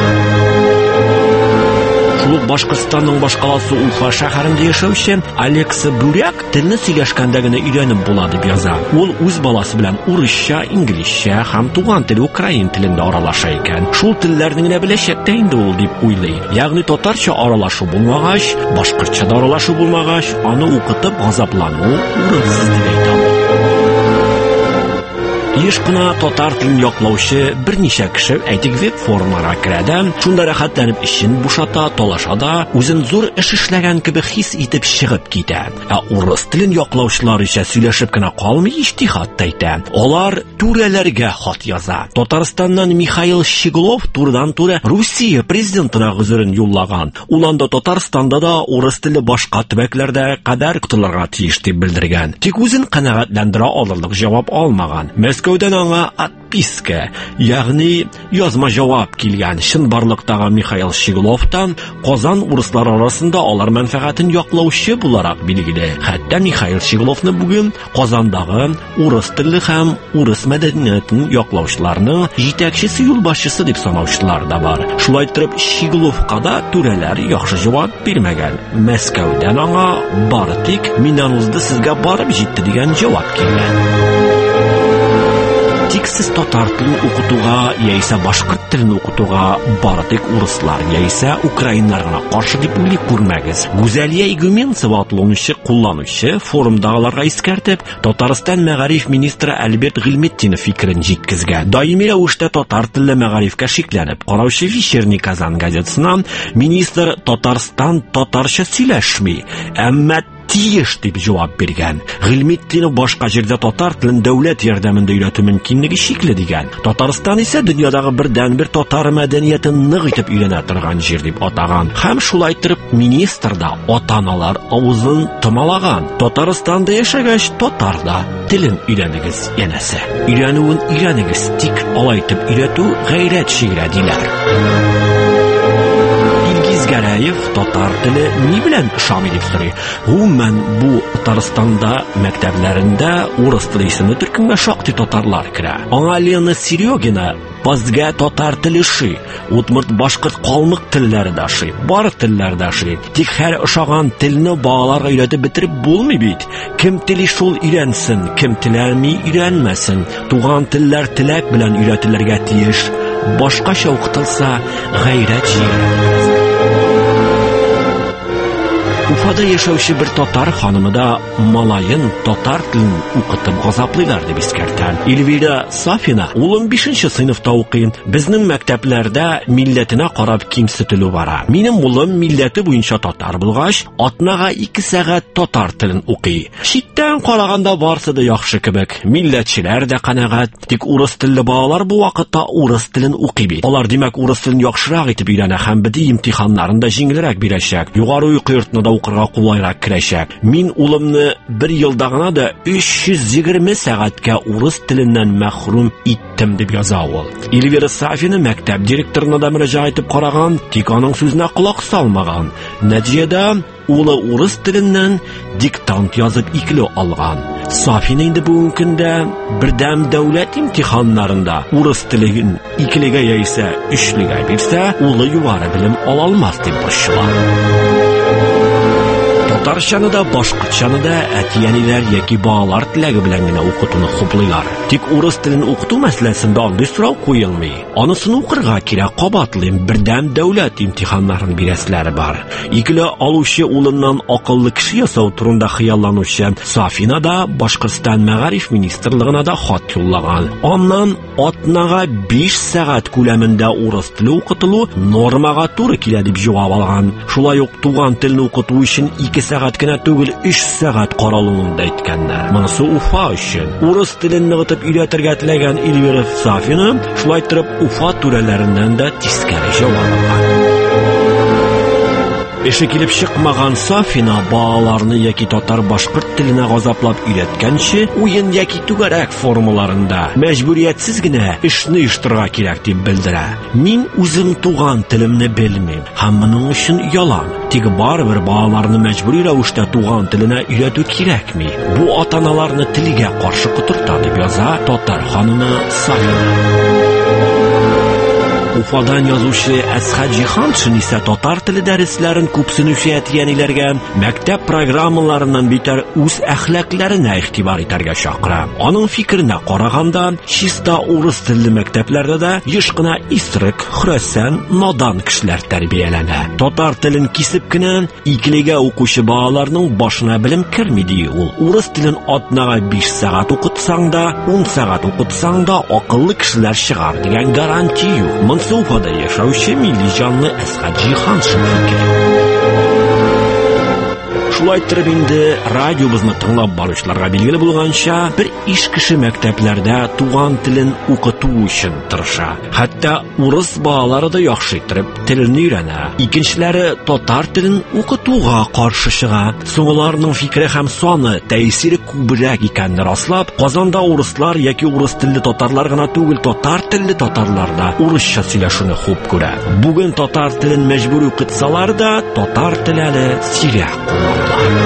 Шул Башкортстанның башкаласы Уфа шәһәрендә яшәүче Алекса Буряк телне сөйләшкәндә генә өйрәнеп була дип яза. Ул үз баласы белән урысча, инглизчә һәм туган теле украин телендә аралаша икән. Шул телләрне генә беләчәк тә инде ул дип уйлый. Ягъни татарча аралашу булмагач, башкортча да аралашу булмагач, аны укытып газаплану урынсыз дип әйтә. Еш кына татар телен яклаучы берничә кеше әйтик веб формаларга керә, шунда рәхәтләнеп эшен бушата, талаша да, үзен зур эш эшләгән кебек хис итеп чыгып китә. Ә урыс телен яклаучылар исә сөйләшеп кенә калмый, иҗтихад итә. Алар түрәләргә хат яза. Татарстаннан Михаил Щеглов турыдан-туры Русия президентына гозерен юллаган. Ул анда Татарстанда да урыс теле башка төбәкләрдә кадәр укытылырга тиеш дип белдергән. Тик үзен канәгатьләндерә алырлык җавап алмаган. Мәскәүдән аңа отписка, ягъни язма җавап килгән. Чынбарлыктагы Михаил Щегловтан Казан урыслар арасында алар мәнфәгатен яклаучы буларак билгеле. Хәтта Михаил Щегловны бүген Казандагы урыс телле һәм урыс мәдәниятен яклаучыларның җитәкчесе, юлбашчысы дип санаучылар да бар. Шулай итеп Щегловка да түрәләр яхшы җавап бирмәгән. Мәскәүдән аңа бары тик "Миннән узды, сезгә барып җитте" дигән җавап килгән. Тик сез татар телен укытуга яисә башкорт телен укытуга бары тик урыслар яисә украиннар гына каршы дип уйлый күрмәгез. Гүзәлия Игуменцева атлаучы кулланучы форумдагыларга искәртеп, Татарстан мәгариф министры Альберт Гыйлметдинов фикерен җиткезгән. Даими рәвештә татар телле мәгарифкә шикләнеп караучы Вечерний Казан газетасыннан министр Татарстан татарча сөйләшми, әмма тиеш дип җавап биргән. Гыйлметдинов башка җирдә татар телен дәүләт ярдәмендә өйрәтү мөмкинлеге шикле дигән. Татарстан исә дөньядагы бердән-бер татар мәдәниятен нык итеп өйрәнә торган җир дип атаган. Һәм шулай итеп министр да ата-аналар авызын томалаган. Татарстанда яшәгәч татарда телен өйрәнегез янәсе. Өйрәнүен өйрәнегез, тик алай итеп өйрәтү гайрәт шигъре диләр. Муллаев татар теле ни белән ошамый дип сорый. Гомумән бу Татарстанда мәктәпләрендә урыс теле исемле төркемгә шактый татарлар керә. Аңа Лена Серегина Безгә татар теле ши, утмырт башкорт калмык телләре дә ши, бар телләр дә ши. Тик һәр ошаган телне балаларга өйрәтеп бетереп булмый бит. Кем тели шул өйрәнсен, кем теләми өйрәнмәсен. Туган телләр теләк белән өйрәтелергә тиеш. Башкача укытылса, гайрәт җыяр. Уфада яшәүче бер татар ханымы да малайын татар телен укытып газаплыйлар дип искәртә. Эльвира Сафина, улым бишенче сыйныфта укый. Безнең мәктәпләрдә милләтенә карап кимсетелү бара. Минем улым милләте буенча татар булгач, атнага ике сәгать татар телен укый. Читтән караганда барсы да яхшы кебек. Милләтчеләр дә канәгать. Тик урыс телле балалар бу вакытта урыс телен укый бит. Алар димәк урыс телен яхшырак итеп өйрәнә һәм беди имтиханнарын да җиңелрәк бирәчәк. Югары уку йортына да укырга кулайрак керәчәк. Мин улымны бер елда гына да өч йөз егерме сәгатькә урыс теленнән мәхрүм иттем дип яза ул. Эльвира Сафина мәктәп директорына да мөрәҗәгать итеп караган, тик аның сүзенә колак салмаган. Нәтиҗәдә улы урыс теленнән диктант язып икле алган. Сафина инде бүгенге көндә бердәм дәүләт имтиханнарында урыс телен иклегә яисә өчлегә бирсә, улы югары белем ала алмас дип борчыла. Татарчаны да, башкортчаны да әти-әниләр яки балалар теләге белән генә укытуны хуплыйлар. Тик урыс телен укыту мәсьәләсендә андый сорау куелмый. Анысын укырга кирәк, кабатлыйм, бердәм дәүләт имтиханнарын бирәсләре бар. Икле алучы улыннан акыллы кеше ясау турында хыялланучы Сафина да Башкортстан мәгариф министрлыгына да хат юллаган. Аннан атнага биш сәгать күләмендә урыс теле укытылу нормага туры килә дип җавап алган. Шулай ук туган телне укыту өчен ике сәгать кенә түгел өч сәгать каралуын да әйткәннәр. Монысы Уфа өчен. Урыс телен ныгытып өйрәтергә теләгән Эльвира Сафина шулай торып Уфа түрәләреннән дә тискәре җавап алган. Эше килеп чыкмаган Сафина балаларны яки татар башкорт теленә газаплап өйрәткәнче, уен яки түгәрәк формаларында мәҗбүриятсез генә эшне оештырырга кирәк дип белдерә. Мин үзем туган телемне белмим һәм моның өчен ялам. Тик барыбер балаларны мәҗбүри рәвештә туган теленә өйрәтү кирәкми. Бу ата-аналарны телгә каршы котырта дип яза татар ханымы Сафина. Уфадан язучы Әсхәт Җиһаншин исә татар теле дәресләрен күпсенүче әти-әниләргә мәктәп программаларыннан битәр үз әхлакларына игътибар итәргә чакыра. Аның фикеренә караганда, чиста урыс телле мәктәпләрдә дә еш кына исрек, хөрәсән, надан кешеләр тәрбияләнә. Татар телен кисеп кенә иклегә укучы балаларның башына белем керми ди ул. Урыс телен атнага биш сәгать укытсаң да, ун сәгать укытсаң да акыллы кешеләр чыгар дигән гарантия юк. Уфада яшәүче милли җанлы Әсхәт Җиһаншин фикере. Шулай итеп инде радиобызны тыңлап баручыларга билгеле булганча, бер иш кеше мәктәпләрдә туган телен укыту өчен тырыша. Хәтта урыс балалары да яхшы итеп телен өйрәнә. Икенчеләре татар телен укытуга каршы чыга. Соңгыларның фикере һәм саны, тәэсире күбрәк икәнне раслап, Казанда урыслар яки урыс телле татарлар гына түгел, татар телле татарлар да урысча сөйләшүне хуп күрә. Бүген татар телен мәҗбүри укытсалар да, татар теле әле сирәк кулланыла.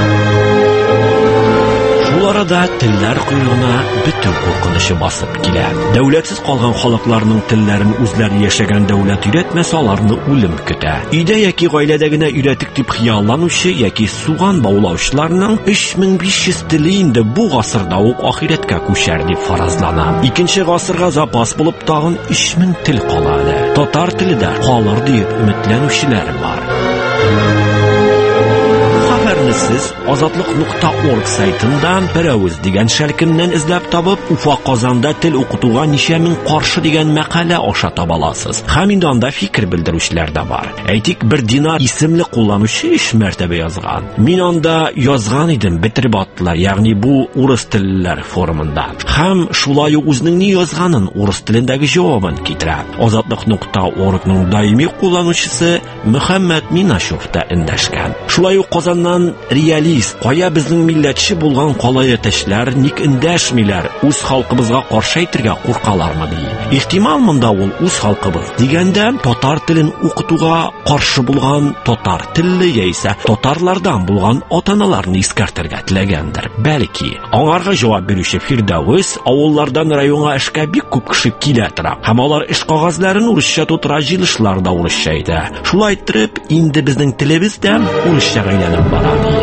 Шул арада телләр куйруына бөтен куркынычы басып килә. Дәүләтсез калган халыкларның телләрен үзләре яшәгән дәүләт өйрәтмәсә, аларны үлем көтә. Өйдә яки гаиләдә генә өйрәтик дип хыялланучы яки суган баулаучыларның өч мең биш йөз теле инде бу гасырда ук ахирәткә күчәр дип фаразлана. Икенче гасырга запас булып тагын өч мең тел кала әле. Татар теле дә калыр дип өметләнүчеләр бар. Сез азатлык нокта орг сайтындан берәүз дигән шәлкемнән эзләп табып, Уфа Казанда тел укытуга ничә мең каршы дигән мәкалә аша таба аласыз. Һәм инде анда фикер белдерүчеләр дә бар. Әйтик, бер Динар исемле кулланучы эш мәртәбә язган. Мин анда язган идем, бетереп аттылар, ягъни бу урыс теллеләр форумында. Һәм шулай ук үзенең ни язганын урыс телендәге җавабын китерә. азатлык нокта оргның даими кулланучысы Мөхәммәд Минашев та эндәшкән. Шулай ук Казаннан реалист, кая безнең милләтче булган калай әтәчләр ник эндәшмиләр, үз халкыбызга каршы әйтергә куркалармы ди. Ихтимал монда ул үз халкыбыз дигәндә татар телен укытуга каршы булган татар телле яисә татарлардан булган ата-аналарны искәртергә теләгәндер. Бәлки, аңарга җавап бирүче Фирдәвес авыллардан районга эшкә бик күп кеше килә тора. Һәм алар эш кагазларын урысча тутыра, җыелышлар да урысча әйтә. Шулай итеп, инде безнең телебез дә урысчага әйләнеп бара ди.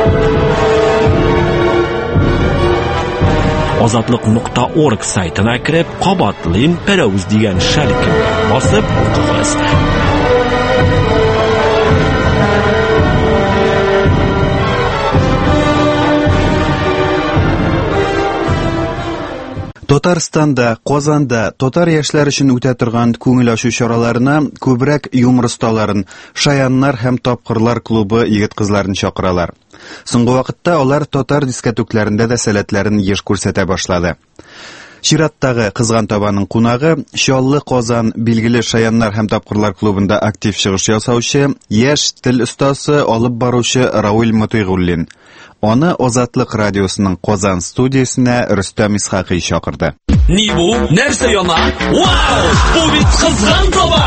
Азатлык нокта орг сайтына кирип, кабатлыйм пәрәүз дигән шәрекне басып укыгыз. Татарстанда, Казанда татар яшьләр өчен үтә торган күңел ачу чараларына күбрәк юмор осталарын, шаяннар һәм тапкырлар клубы егет-кызларын чакыралар. Соңгы вакытта алар татар дискотекларында да сәләтләрен еш күрсәтә башлады. Чираттагы Кызган табаның кунагы Чаллы Казан билгеле шаяннар һәм тапкырлар клубында актив чыгыш ясаучы, яшь тел остасы алып баручы Равил Мотыйгуллин. Аны Азатлык радиосының Казан студиясына Рөстәм Исхакый чакырды. Ни бу? Нәрсә яна? Вау! Бу бит Кызган таба!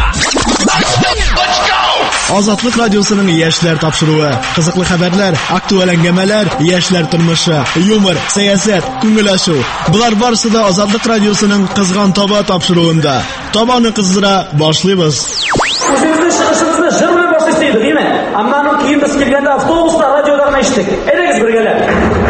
Азатлык радиосының яшьләр тапшыруы, кызыклы хәбәрләр, актуаль әңгәмәләр, яшьләр тормышы, юмор, сәясәт, күңел ачу. Булар барысы да Азатлык радиосының Кызган таба тапшыруында. Табаны кыздыра башлыйбыз. Үзебезнең чыгышыбызны җыр белән башлыйбыз, димме? Амма аның кием без килгәндә автобуста радиода гына иштек. Әйдәгез бергәләп.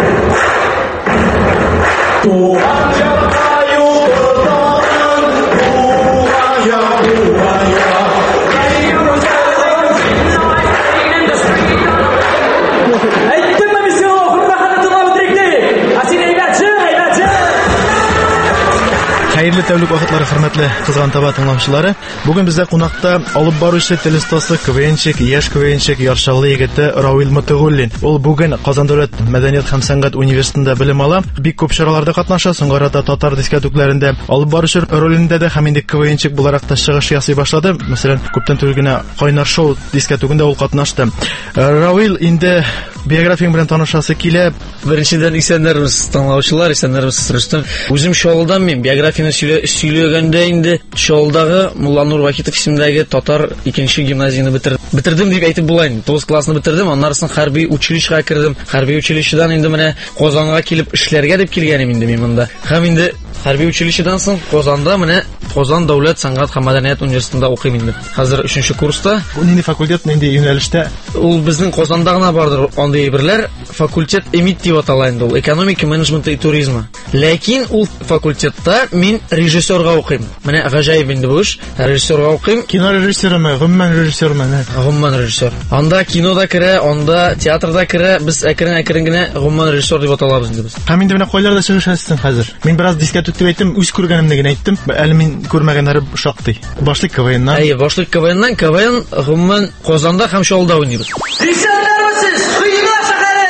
Хәерле тәүлек вакытлары, хөрмәтле Кызган таба тыңлаучылары. Бүген бездә кунакта алып баручы тел остасы, КВНчик, яшь КВНчик, яршаулы егете Равил Мотыйгуллин. Ул бүген Казан дәүләт мәдәният һәм сәнгать университетында белем ала. Бик күп чараларда катнаша, соңгы арада татар дискотекларында алып баручы ролендә дә һәм инде КВНчик буларак та чыгыш ясый башлады. Мәсәлән, күптән түгел генә Кайнар шоу дискотегында ул катнашты. Равил инде биографияң белән танышасы килә. Беренчедән исәннәрбез тыңлаучылар, исәннәрбез Рөстәм. Үзем Чаллыдан мин биографияны сөйләгәндә инде Чаллыдагы Мулла Нур Вахитов исемендәге татар икенче гимназияны бетердем. Бетердем дип әйтеп була инде. тугыз классны бетердем, аннарысын хәрби училищега кирдем. Хәрби училищедан инде менә Казанга килеп эшләргә дип килгәнем инде мин монда. Һәм инде хәрби училищедан соң Казанда менә Казан дәүләт сәнгать һәм мәдәният университетында укыйм инде. Хәзер өченче курста. Бу нинди факультет, нинди юнәлештә? Ул безнең Казанда гына бардыр андый берләр. Факультет Эмит дип атала инде ул. Экономика, менеджмент и туризма. Ләкин ул факультетта мин режиссерга укыйм. Менә гаҗайып инде бу эш. Режиссерга укыйм. Кино режиссерымы, гомумән режиссермы? Гомумән режиссер. Анда кинода керә, анда театрда керә. Без әкрен-әкрен генә гомумән режиссер дип аталабыз инде без. Һәм инде менә кайларда чыгыш ясыйсың хәзер? Мин бераз дискотек дип әйттем, үз күргәнемне генә әйттем. Әле мин күрмәгәннәре шактый. Башлык КВНнан. Әйе, башлык КВНнан. КВН гомумән Казанда һәм Чаллыда уйныйбыз. Исәннәрбез, кыйна шәһәре!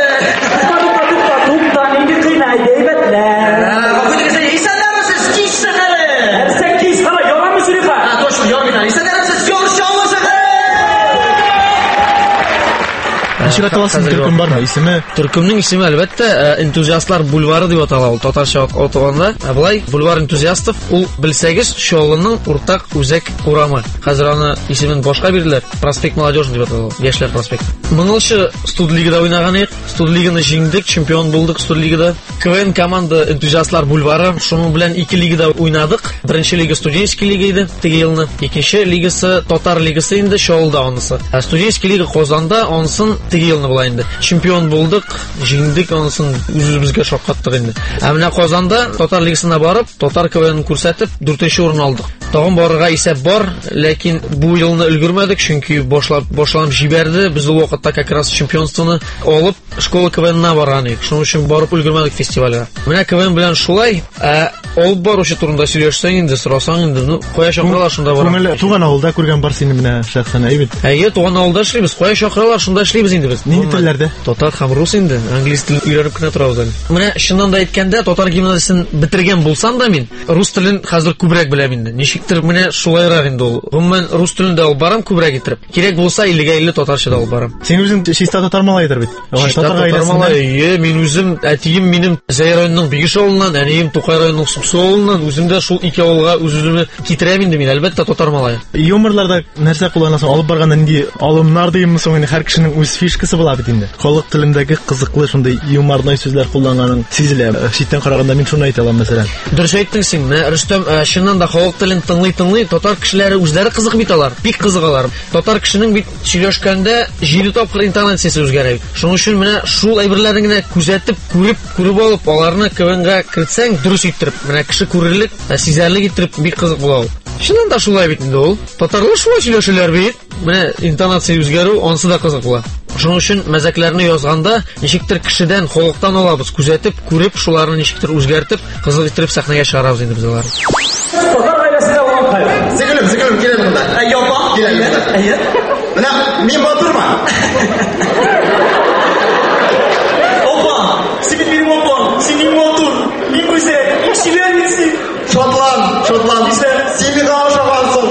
Туктан инде кыйна әйбәтләр. Исәннәрбез, кич шәһәре! Әбсә кич, һәм ярамы шурифа. А, точно, ярмыйдан. Исәннәрбез, Чаллы шәһәре! Ничек аталасың, төркем бармы? Исеме? Төркемнең исеме әлбәттә энтузиастлар бульвары дип атала ул татарча атаганда. Булай бульвар энтузиастов, ул белсәгез Чаллының уртак үзәк урамы. Хәзер аны исемен башка бирделәр. Проспект Молодежь дип атала. Яшьләр проспект. Моңылчы студлигада уйнаганык. Студлиганы җиңдек, чемпион булдык студлигада. КВН команда энтузиастлар бульвары. Шуның белән ике лигада уйнадык. Беренче лига студенческий лига иде теге елны. Икенче лигасы татар лигасы инде Чаллыда анысы. Ә студенческий лига Казанда анысын теге елны була инде. Чемпион булдык, җиңдек анысын үзебезгә шаккаттык инде. Ә менә Казанда татар лигасына барып, татар КВН күрсәтеп дүртенче урын алдык. Тагын барырга исәп бар, ләкин бу елны өлгермәдек, чөнки башлап башланып җибәрде. Без ул вакытта как раз чемпионствоны алып школа КВНна барган идек. Шуның өчен барып өлгермәдек фестивальгә. Менә КВН белән шулай, ә алып баручы турында сөйләшсәң инде, сорасаң инде, ну, кая чакыралар шунда барам. Күңел туган авылда күргән бар сине менә шәхсән әйбит. Әйе, туган авылда эшлибез. Кая чакыралар, шунда эшлибез инде без. Нинди телләрдә? Татар һәм рус инде. Англис телен өйрәнеп кенә торабыз әле. Менә чыннан да әйткәндә, татар гимназиясын бетергән булсам да мин, рус телен хәзер күбрәк беләм инде. Ничектер менә шулайрак инде ул. Гомумән рус телендә алып барам күбрәк итеп. Кирәк булса иллегә илле татарчада алып барам. Син үзең чиста татар малайдыр бит. Татар гаиләсеннән. Мин үзем әтием минем Зәй районының Бигеш авылыннан, әнием Тукай районының Суксу авылыннан, үзем дә шул ике авылга үз-үземне китерәм инде мин, әлбәттә татар малае. Юморларда нәрсә кулланасың? Алып барганда нинди алымнар димме соң, һәр кешенең үз фишкасы була бит инде. Халык телендәге кызыклы шундый юморный сүзләр кулланганың сизелә. Читтән караганда мин шуны әйтә алам, мәсәлән. Дөрес әйттең син, менә Рөстәм чыннан да халык телен тыңлый-тыңлый, татар кешеләре үзләре кызык бит алар, бик кызыгалар. Татар кешенең бит сөйләшкәндә җиде тапкыр интонациясе үзгәрә. Шуның өчен менә шул әйберләрне генә күзәтеп, күреп, күреп алып, аларны КВНга кертсәң, дөрес иттереп, менә кеше күрерлек, сизәрлек иттереп бик кызык була ул. Чыннан да шулай бит инде ул. Татарлар шулай сөйләшәләр бит. Менә интонация үзгәрү, анысы да кызык була. Шуның өчен мәзәкләрне язганда, ничектер кешедән, халыктан алабыз, күзәтеп, күреп, шуларны ничектер үзгәртеп, кызык иттереп сәхнәгә чыгарабыз инде без аларны. Татар гаиләсендә булган хәл. Зигелем, зигелем килә монда. Әйе, апа. Килә. Әйе. Менә мин батырман. Опа, син бит минем апам, син минем матур, мин күзәк, ишеләр мин. Шотлан, шотлан. Син миңа ошагансың.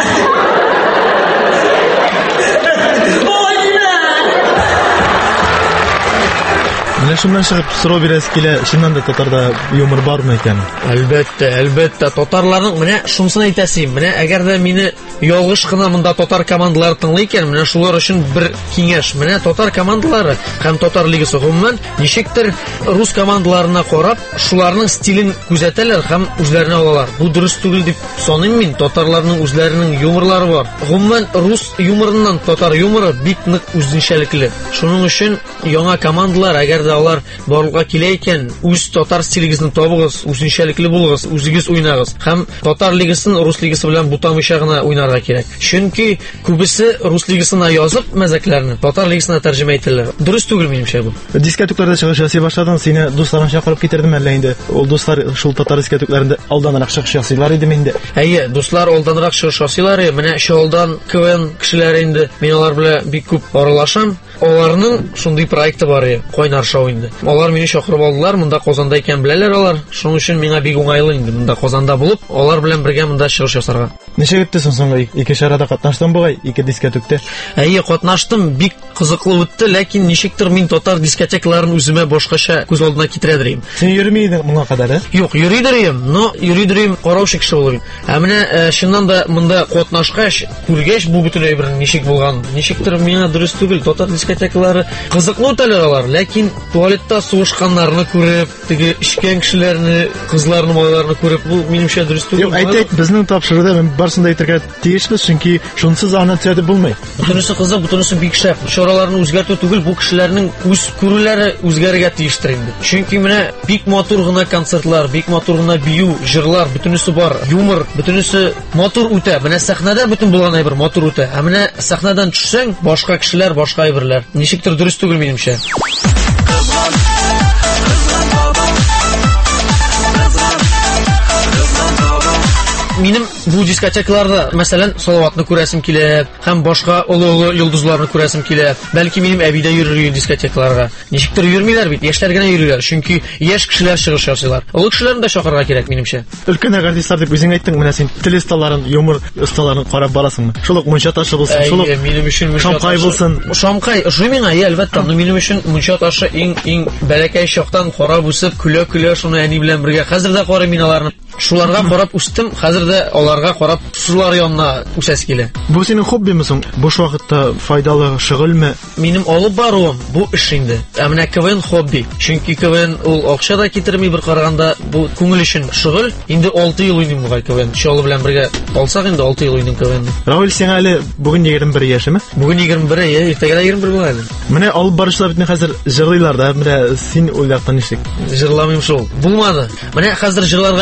Менә шуннан чыгып сорау бирәс килә, чыннан да татарда юмор бармы икән? Әлбәттә, әлбәттә, татарларның менә шунысын әйтәсем, менә әгәр дә мине ялгыш кына монда татар командалары тыңлый икән, менә шулар өчен бер киңәш. Менә татар командалары һәм татар лигасы гомумән ничектер рус командаларына карап, шуларның стилен күзәтәләр һәм үзләренә алалар. Бу дөрес түгел дип саныйм мин. Татарларның үзләренең юморлары бар. Гомумән рус юморыннан татар юморы бик нык үзенчәлекле. Шуның өчен яңа командалар, әгәр дә алар барлыкка килә икән, үз татар стилегезне табыгыз, үзенчәлекле булыгыз, үзегез уйнагыз. Һәм татар лигасын рус лигасы белән бутамыйча гына уйнарга кирәк. Чөнки күбесе рус лигасына язып мәзәкләрне татар лигасына тәрҗемә ителәр. Дөрес түгел минемчә бу. Дискотекларда чыгыш ясый башладың, сине дусларың чакырып китердеме әллә инде? Ул дуслар шул татар дискотекларында алданрак чыгыш ясыйлар идеме инде? Әйе, дуслар алданрак чыгыш ясыйлар. Менә Чалдан КВН кешеләре инде, мин алар белән бик күп аралашам. Аларның шундый проекты бар иде, Кайнар шоу инде. Алар мине чакырып алдылар, монда Казанда икән беләләр алар. Шуның өчен миңа бик уңайлы инде монда Казанда булып, алар белән бергә монда чыгыш ясарга. Ничек иттең соң? Ике чарада катнаштың бугай, ике дискотекта? Әйе, катнаштым, бик кызыклы үтте, ләкин ничектер мин татар дискотекаларын үземә башкача күз алдына китерә дирим. Син йөрми идең моңа кадәр? Юк, йөри дирим, но йөри дирим, караучы кеше булыйм. Ә менә чыннан да монда катнашкач, күргәч бу бөтенләй бер ничек булган. Ничектер миңа дөрес түгел, татар дискотекалары кызыклы үтәләр алар, ләкин туалетта сугышканнарны күреп, теге ишкән кешеләрне, кызларны, малайларны күреп, бу минемчә дөрес түгел. Юк, әйтәйк, безнең тапшыруда барсын да әйтергә тиешбез, чөнки шунсыз аны төзәтеп булмый. Бөтенесе кызык, бөтенесе бик шәп. Чараларны үзгәртү түгел, бу кешеләрнең үз күрүләре үзгәрергә тиештер инде. Чөнки менә бик матур гына концертлар, бик матур гына бию, җырлар, бөтенесе бар, юмор, бөтенесе матур үтә. Менә сәхнәдә бөтен булган әйбер матур үтә. Ә менә сәхнәдән төшсәң, башка кешеләр, башка әйберләр. Ничектер дөрес түгел минемчә. Минем бу дискотекаларда, мәсәлән, Салаватны күрәсем килә, һәм башка олы-олы йолдызларны күрәсем килә. Бәлки минем әби дә йөрер дискотекаларга. Ничектер йөрмиләр бит, яшьләр генә йөриләр, чөнки яшь кешеләр чыгыш ясыйлар. Олы кешеләрне дә чакырырга кирәк минемчә. Өлкән артистлар дип үзең әйттең, менә син тел осталарын, юмор осталарын карап барасыңмы? Шул ук мунча ташы булсын, шул ук минем өчен мунча Шамкай булсын. Шамкай, ошо миңа, я әлбәттә, но минем өчен мунча ташы иң иң бәләкәй чактан карап үсеп, көлә-көлә шуны әни белән бергә. Хәзер дә карыйм мин аларны. Шуларга карап үстем, хәзер дә аларга карап шулар янына үсәс килә. Бу синең хоббиме соң? Буш вакытта файдалы шөгыльме? Минем алып баруым бу эш инде. Ә менә КВН хобби. Чөнки КВН ул акча да китерми, бер караганда бу күңел өчен шөгыль. Инде алты ел уйныйм бугай КВН. Чалы белән бергә алсак инде алты ел уйныйм КВН. Равил, син әле бүген егерме бер яшеме? Бүген егерме бер, я иртәгә егерме бер була әле. Менә алып барышлар бит хәзер җырлыйлар да, менә син уйлактан ничек? Җырламыйм шул. Булмады. Менә хәзер җырларга өйрәнәм,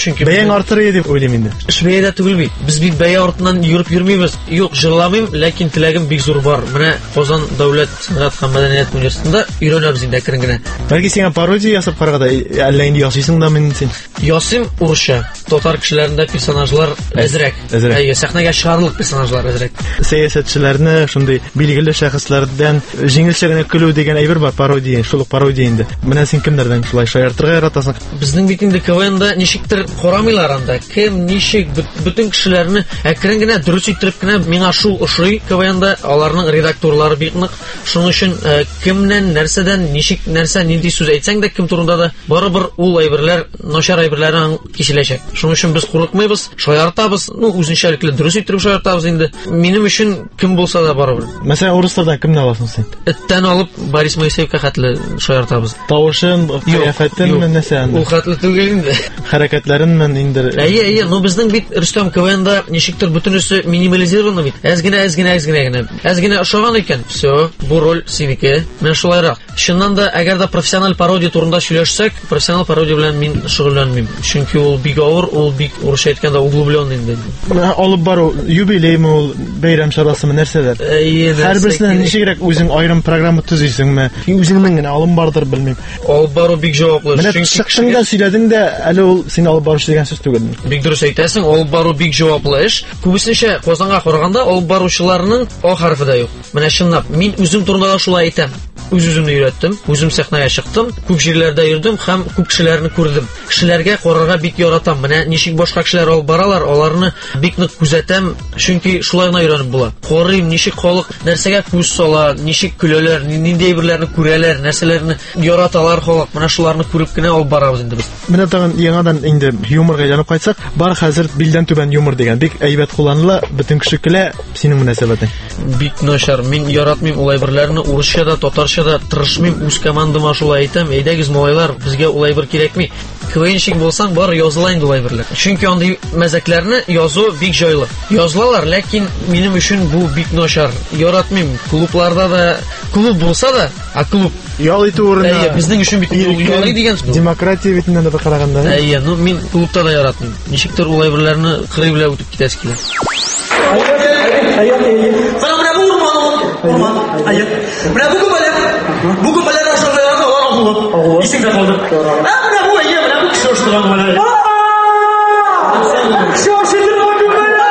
чөнки бәяң артыр дип уйлыйм инде. Эш бәядә түгел бит. Без бит бәя артыннан йөреп йөрмибез. Юк, җырламыйм, ләкин теләгем бик зур бар. Менә Казан дәүләт сәнгать һәм мәдәният университетында өйрәнәбез инде әкрен генә. Бәлки сиңа пародия ясап карарга әллә инде ясыйсың да мин син. Ясыйм урысча. Татар кешеләрендә персонажлар әзрәк. Әйе, сәхнәгә чыгарлык персонажлар әзрәк. Сәясәтчеләрне, шундый билгеле шәхесләрдән җиңелчә генә көлү дигән әйбер бар, пародия, шул ук пародия инде. Менә син кемнәрдән шулай шаяртырга яратасың? Безнең бит инде КВНда ничектер карамыйлар анда. Кем, ничек, бөтен кешеләрне әкрен генә дөрес иттереп кенә миңа шул ошый КВНда, аларның редакторлары бик нык. Шуның өчен кемнән, нәрсәдән, ничек, нәрсә, нинди сүз әйтсәң дә кем турында да барыбер ул әйберләр, начар әйберләрен кичеләчәк. Шуның өчен без курыкмыйбыз, шаяртабыз, ну үзенчәлекле дөрес иттереп шаяртабыз инде. Минем өчен кем булса да барыбер. Мәсәлән, урыслардан кемне аласың син? Эттән алып Борис Моисеевка хәтле шаяртабыз. Тавышын, кыяфәтен нәрсә? Ул хәтле түгел инде. Хәрәкәтләрен мен инде. Әйе, әйе, но безнең бит Рөстәм КВНда ничектер бөтенесе минимализировано бит. Әз генә, әз генә, әз генә генә. Әз генә ошаган икән. Всё, бу роль синеке. Мен шулайрак. Чыннан да, әгәр дә профессиональ пародия турында сөйләшсәк, профессиональ пародия белән мин шөгыльләнмим. Чөнки ул бик авыр, ул бик урысча әйткәндә углублен инде. Алып бару юбилейме ул, бәйрәм чарасымы, нәрсәләр? Һәрберсенә ничегрәк үзең аерым программа төзисеңме? Үзеңнең генә алым бардыр, белмим. Алып бару бик җаваплы. Чөнки чыктың да сөйләдең дә, әле ул син алып баручы дигән сүз түгелме? Бик дөрес әйтәсең, алып бару бик җаваплы эш. Күбесенчә Казанга караганда алып баручыларның А хәрфе дә юк. Менә чынлап, мин үзем турында да шулай әйтәм. Үз-үземне өйрәттем, үзем сәхнәгә чыктым, күп җирләрдә йөрдем һәм күп кешеләрне күрдем. Кешеләргә карарга бик яратам. Менә ничек башка кешеләр алып баралар, аларны бик нык күзәтәм, чөнки шулай гына өйрәнеп була. Карыйм, ничек халык нәрсәгә күз сала, ничек көләләр, нинди әйберләрне күрәләр, нәрсәләрне яраталар халык. Менә шуларны күреп кенә алып барабыз инде без. Менә тагын яңадан инде юморга җанып кайтсак, бар хәзер билдән түбән юмор дигән бик әйбәт кулланыла, бөтен кеше көлә, синең мөнәсәбәтең. Бик начар. Мин яратмыйм ул әйберләрне урысча да, татарча да тырышмыйм. Үз командама шулай әйтәм, әйдәгез малайлар, безгә улай бер кирәкми. КВНщик булсаң, бар языла инде улай берләр. Чөнки андый мәзәкләрне язу бик җайлы. Язлалар, ләкин минем өчен бу бик начар. Яратмыйм. Клубларда да, клуб булса да, а клуб ял итү урыны. Әйе, безнең өчен бит ялый дигән сүз. Демократия битеннән дә караганда. Әйе, ну мин клубта да яратмыйм. Ничектер улай берләрне кырый белә үтеп китәс килә. Ayat. Менә бу күбәләр. Бу күбәләр ашыгыларны алар алып. Исеңдә калды. А менә бу әйе, менә бу кеше ашыгыларны менә. Кеше ашыгыларны күбәләр.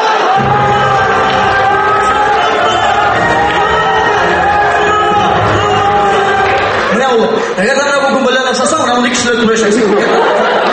Менә ул. Әгәр менә бу күбәләр ашасаң, менә мондый кешеләр күбәшәсең.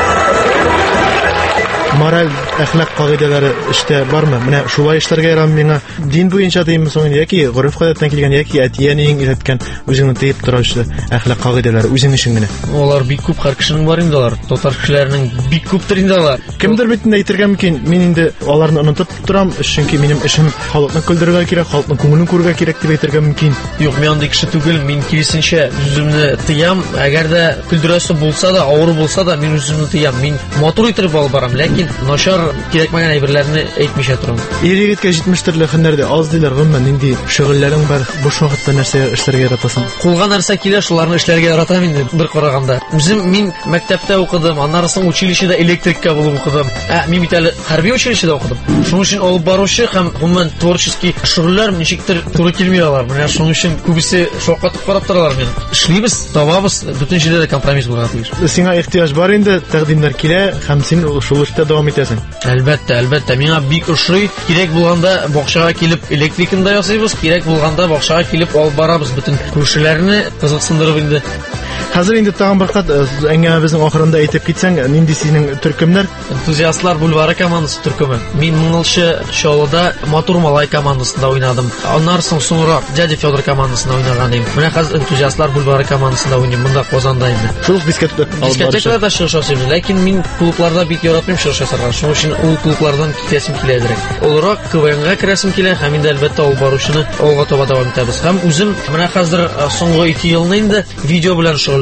Мораль, әхлак кагыйдәләре эштә бармы? Менә шулай эшләргә ярам миңа. Дин буенча димме соң яки гореф-гадәттән килгән яки әтияның өйрәткән үзеңне тыеп торучы әхлак кагыйдәләре үзең өчен генә. Алар бик күп, һәр кешенең бар инде алар. Татар кешеләренең бик күптер инде алар. Кемдер бит инде әйтергә мөмкин. Мин инде аларны онытып торам, чөнки минем эшем халыкны көлдерергә кирәк, халыкның күңелен күрергә кирәк дип әйтергә мөмкин. Юк, мин андый кеше түгел. Мин киресенчә үземне тыям. Әгәр дә көлдерәсе булса да, авыр булса да, мин үземне тыям. Мин матур итеп алып барам, ләкин начар кирәкмәгән әйберләрне әйтмичә торам. Ир-егеткә җитмеш төрле һөнәрдә аз диләр, гомумән нинди шөгыльләрең бар, буш вакытта нәрсә эшләргә яратасың? Кулга нәрсә килә, шуларны эшләргә яратам инде бер караганда. Үзем мин мәктәптә укыдым, аннан соң училищеда электрикка булып укыдым. Ә мин бит әле хәрби училищеда укыдым. Шуның өчен алып баручы һәм гомумән творческий шөгыльләр ничектер туры килми алар. Менә шуның өчен күбесе шаккатып карап торалар мине. Эшлибез, табабыз, бөтен җирдә дә компромисс булырга тиеш. Сиңа ихтыяҗ бар инде, тәкъдимнәр килә һәм син шул эштә дәвам итәсең. Әлбәттә, әлбәттә, миңа бик ошый. Кирәк булганда бакчага килеп электрикны да ясыйбыз, кирәк булганда бакчага килеп алып барабыз бөтен күршеләрне кызыксындырып инде. Хәзер инде тагын бер кат әңгәмәбезнең ахырында әйтеп китсәң, нинди синең төркемнәр? Энтузиастлар бульвары командасы төркеме. Мин моңылчы Чаллыда Матур малай командасында уйнадым. Аннан соң соңрак Дядя Федор командасында уйнаган идем. Менә хәзер энтузиастлар бульвары командасында уйныйм, монда Казанда инде. Шул дискәттә дискәттәләрдә чыгыш ясыйм, ләкин мин клубларда бик яратмыйм чыгыш ясарга. Шуның өчен ул клублардан китәсем килә дирәк. Олырак КВНга керәсем килә һәм инде әлбәттә ул баручыны алга таба дәвам итәбез. Һәм үзем менә хәзер соңгы ике елны инде видео белән шөгыльләнәм.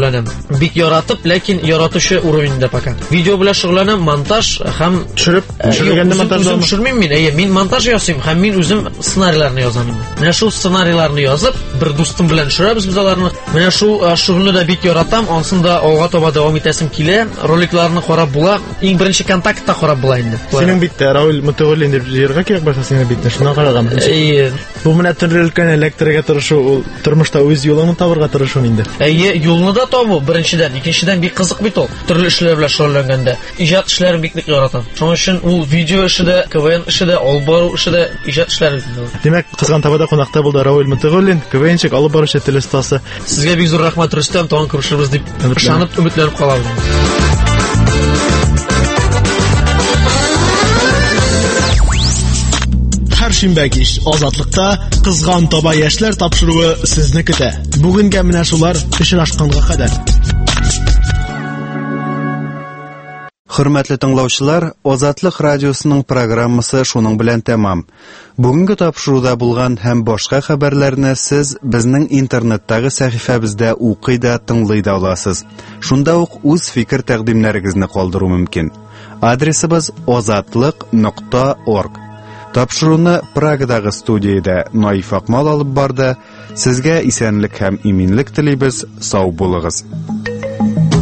шөгыльләнәм. Бик яратып, ләкин яратучы уровеньда пока. Видео белән шөгыльләнәм, монтаж һәм төшереп, төшергәндә монтажлау. Төшермим мин, әйе, мин монтаж ясыйм һәм мин үзем сценарийларны язам инде. Менә шул сценарийларны язып, бер дустым белән төшерәбез biz аларны. Менә шул шөгыльне дә бик яратам, ансын да алга таба дәвам итәсем килә. Роликларны карап була, иң беренче контактта карап була инде. Синең бит Равил Мутагуллин дип җыярга кирәк булса синең бит шуңа караган. Әйе. Бу менә төнрелкән электрикә тырышу, ул тормышта үз юлын табырга тырышу инде. Әйе, юлны да табу беренчедән, икенчедән бик кызык бит ул. Төрле эшләр белән шөгыльләнгәндә. Иҗат эшләрен бик ник яратам. Шуның өчен ул видео эше дә, КВН эше дә, алып бару эше дә, иҗат эшләре. Димәк, кызган табада кунакта булды Равил Мутагуллин, КВНчик, алып баручы тел остасы. Сезгә бик зур рәхмәт, Рөстәм, тагын күрешербез дип ышанып, өметләнеп калабыз. Шимбә кич Азатлыкта кызган таба яшьләр тапшыруы сезне көтә. Бүгенгә менә шулар очрашканга кадәр. Хөрмәтле тыңлаучылар, Азатлык радиосының программасы шуның белән тәмам. Бүгенге тапшыруда булган һәм башка хәбәрләрне сез безнең интернеттагы сәхифәбездә укый да, тыңлый да аласыз. Шунда ук үз фикер тәкъдимнәрегезне калдыру мөмкин. Адресыбыз азатлык нокта орг. Тапшыруны Прагадагы студиядә Наиф Акмал алып барды. Сезгә исәнлек һәм иминлек телибез. Сау булыгыз.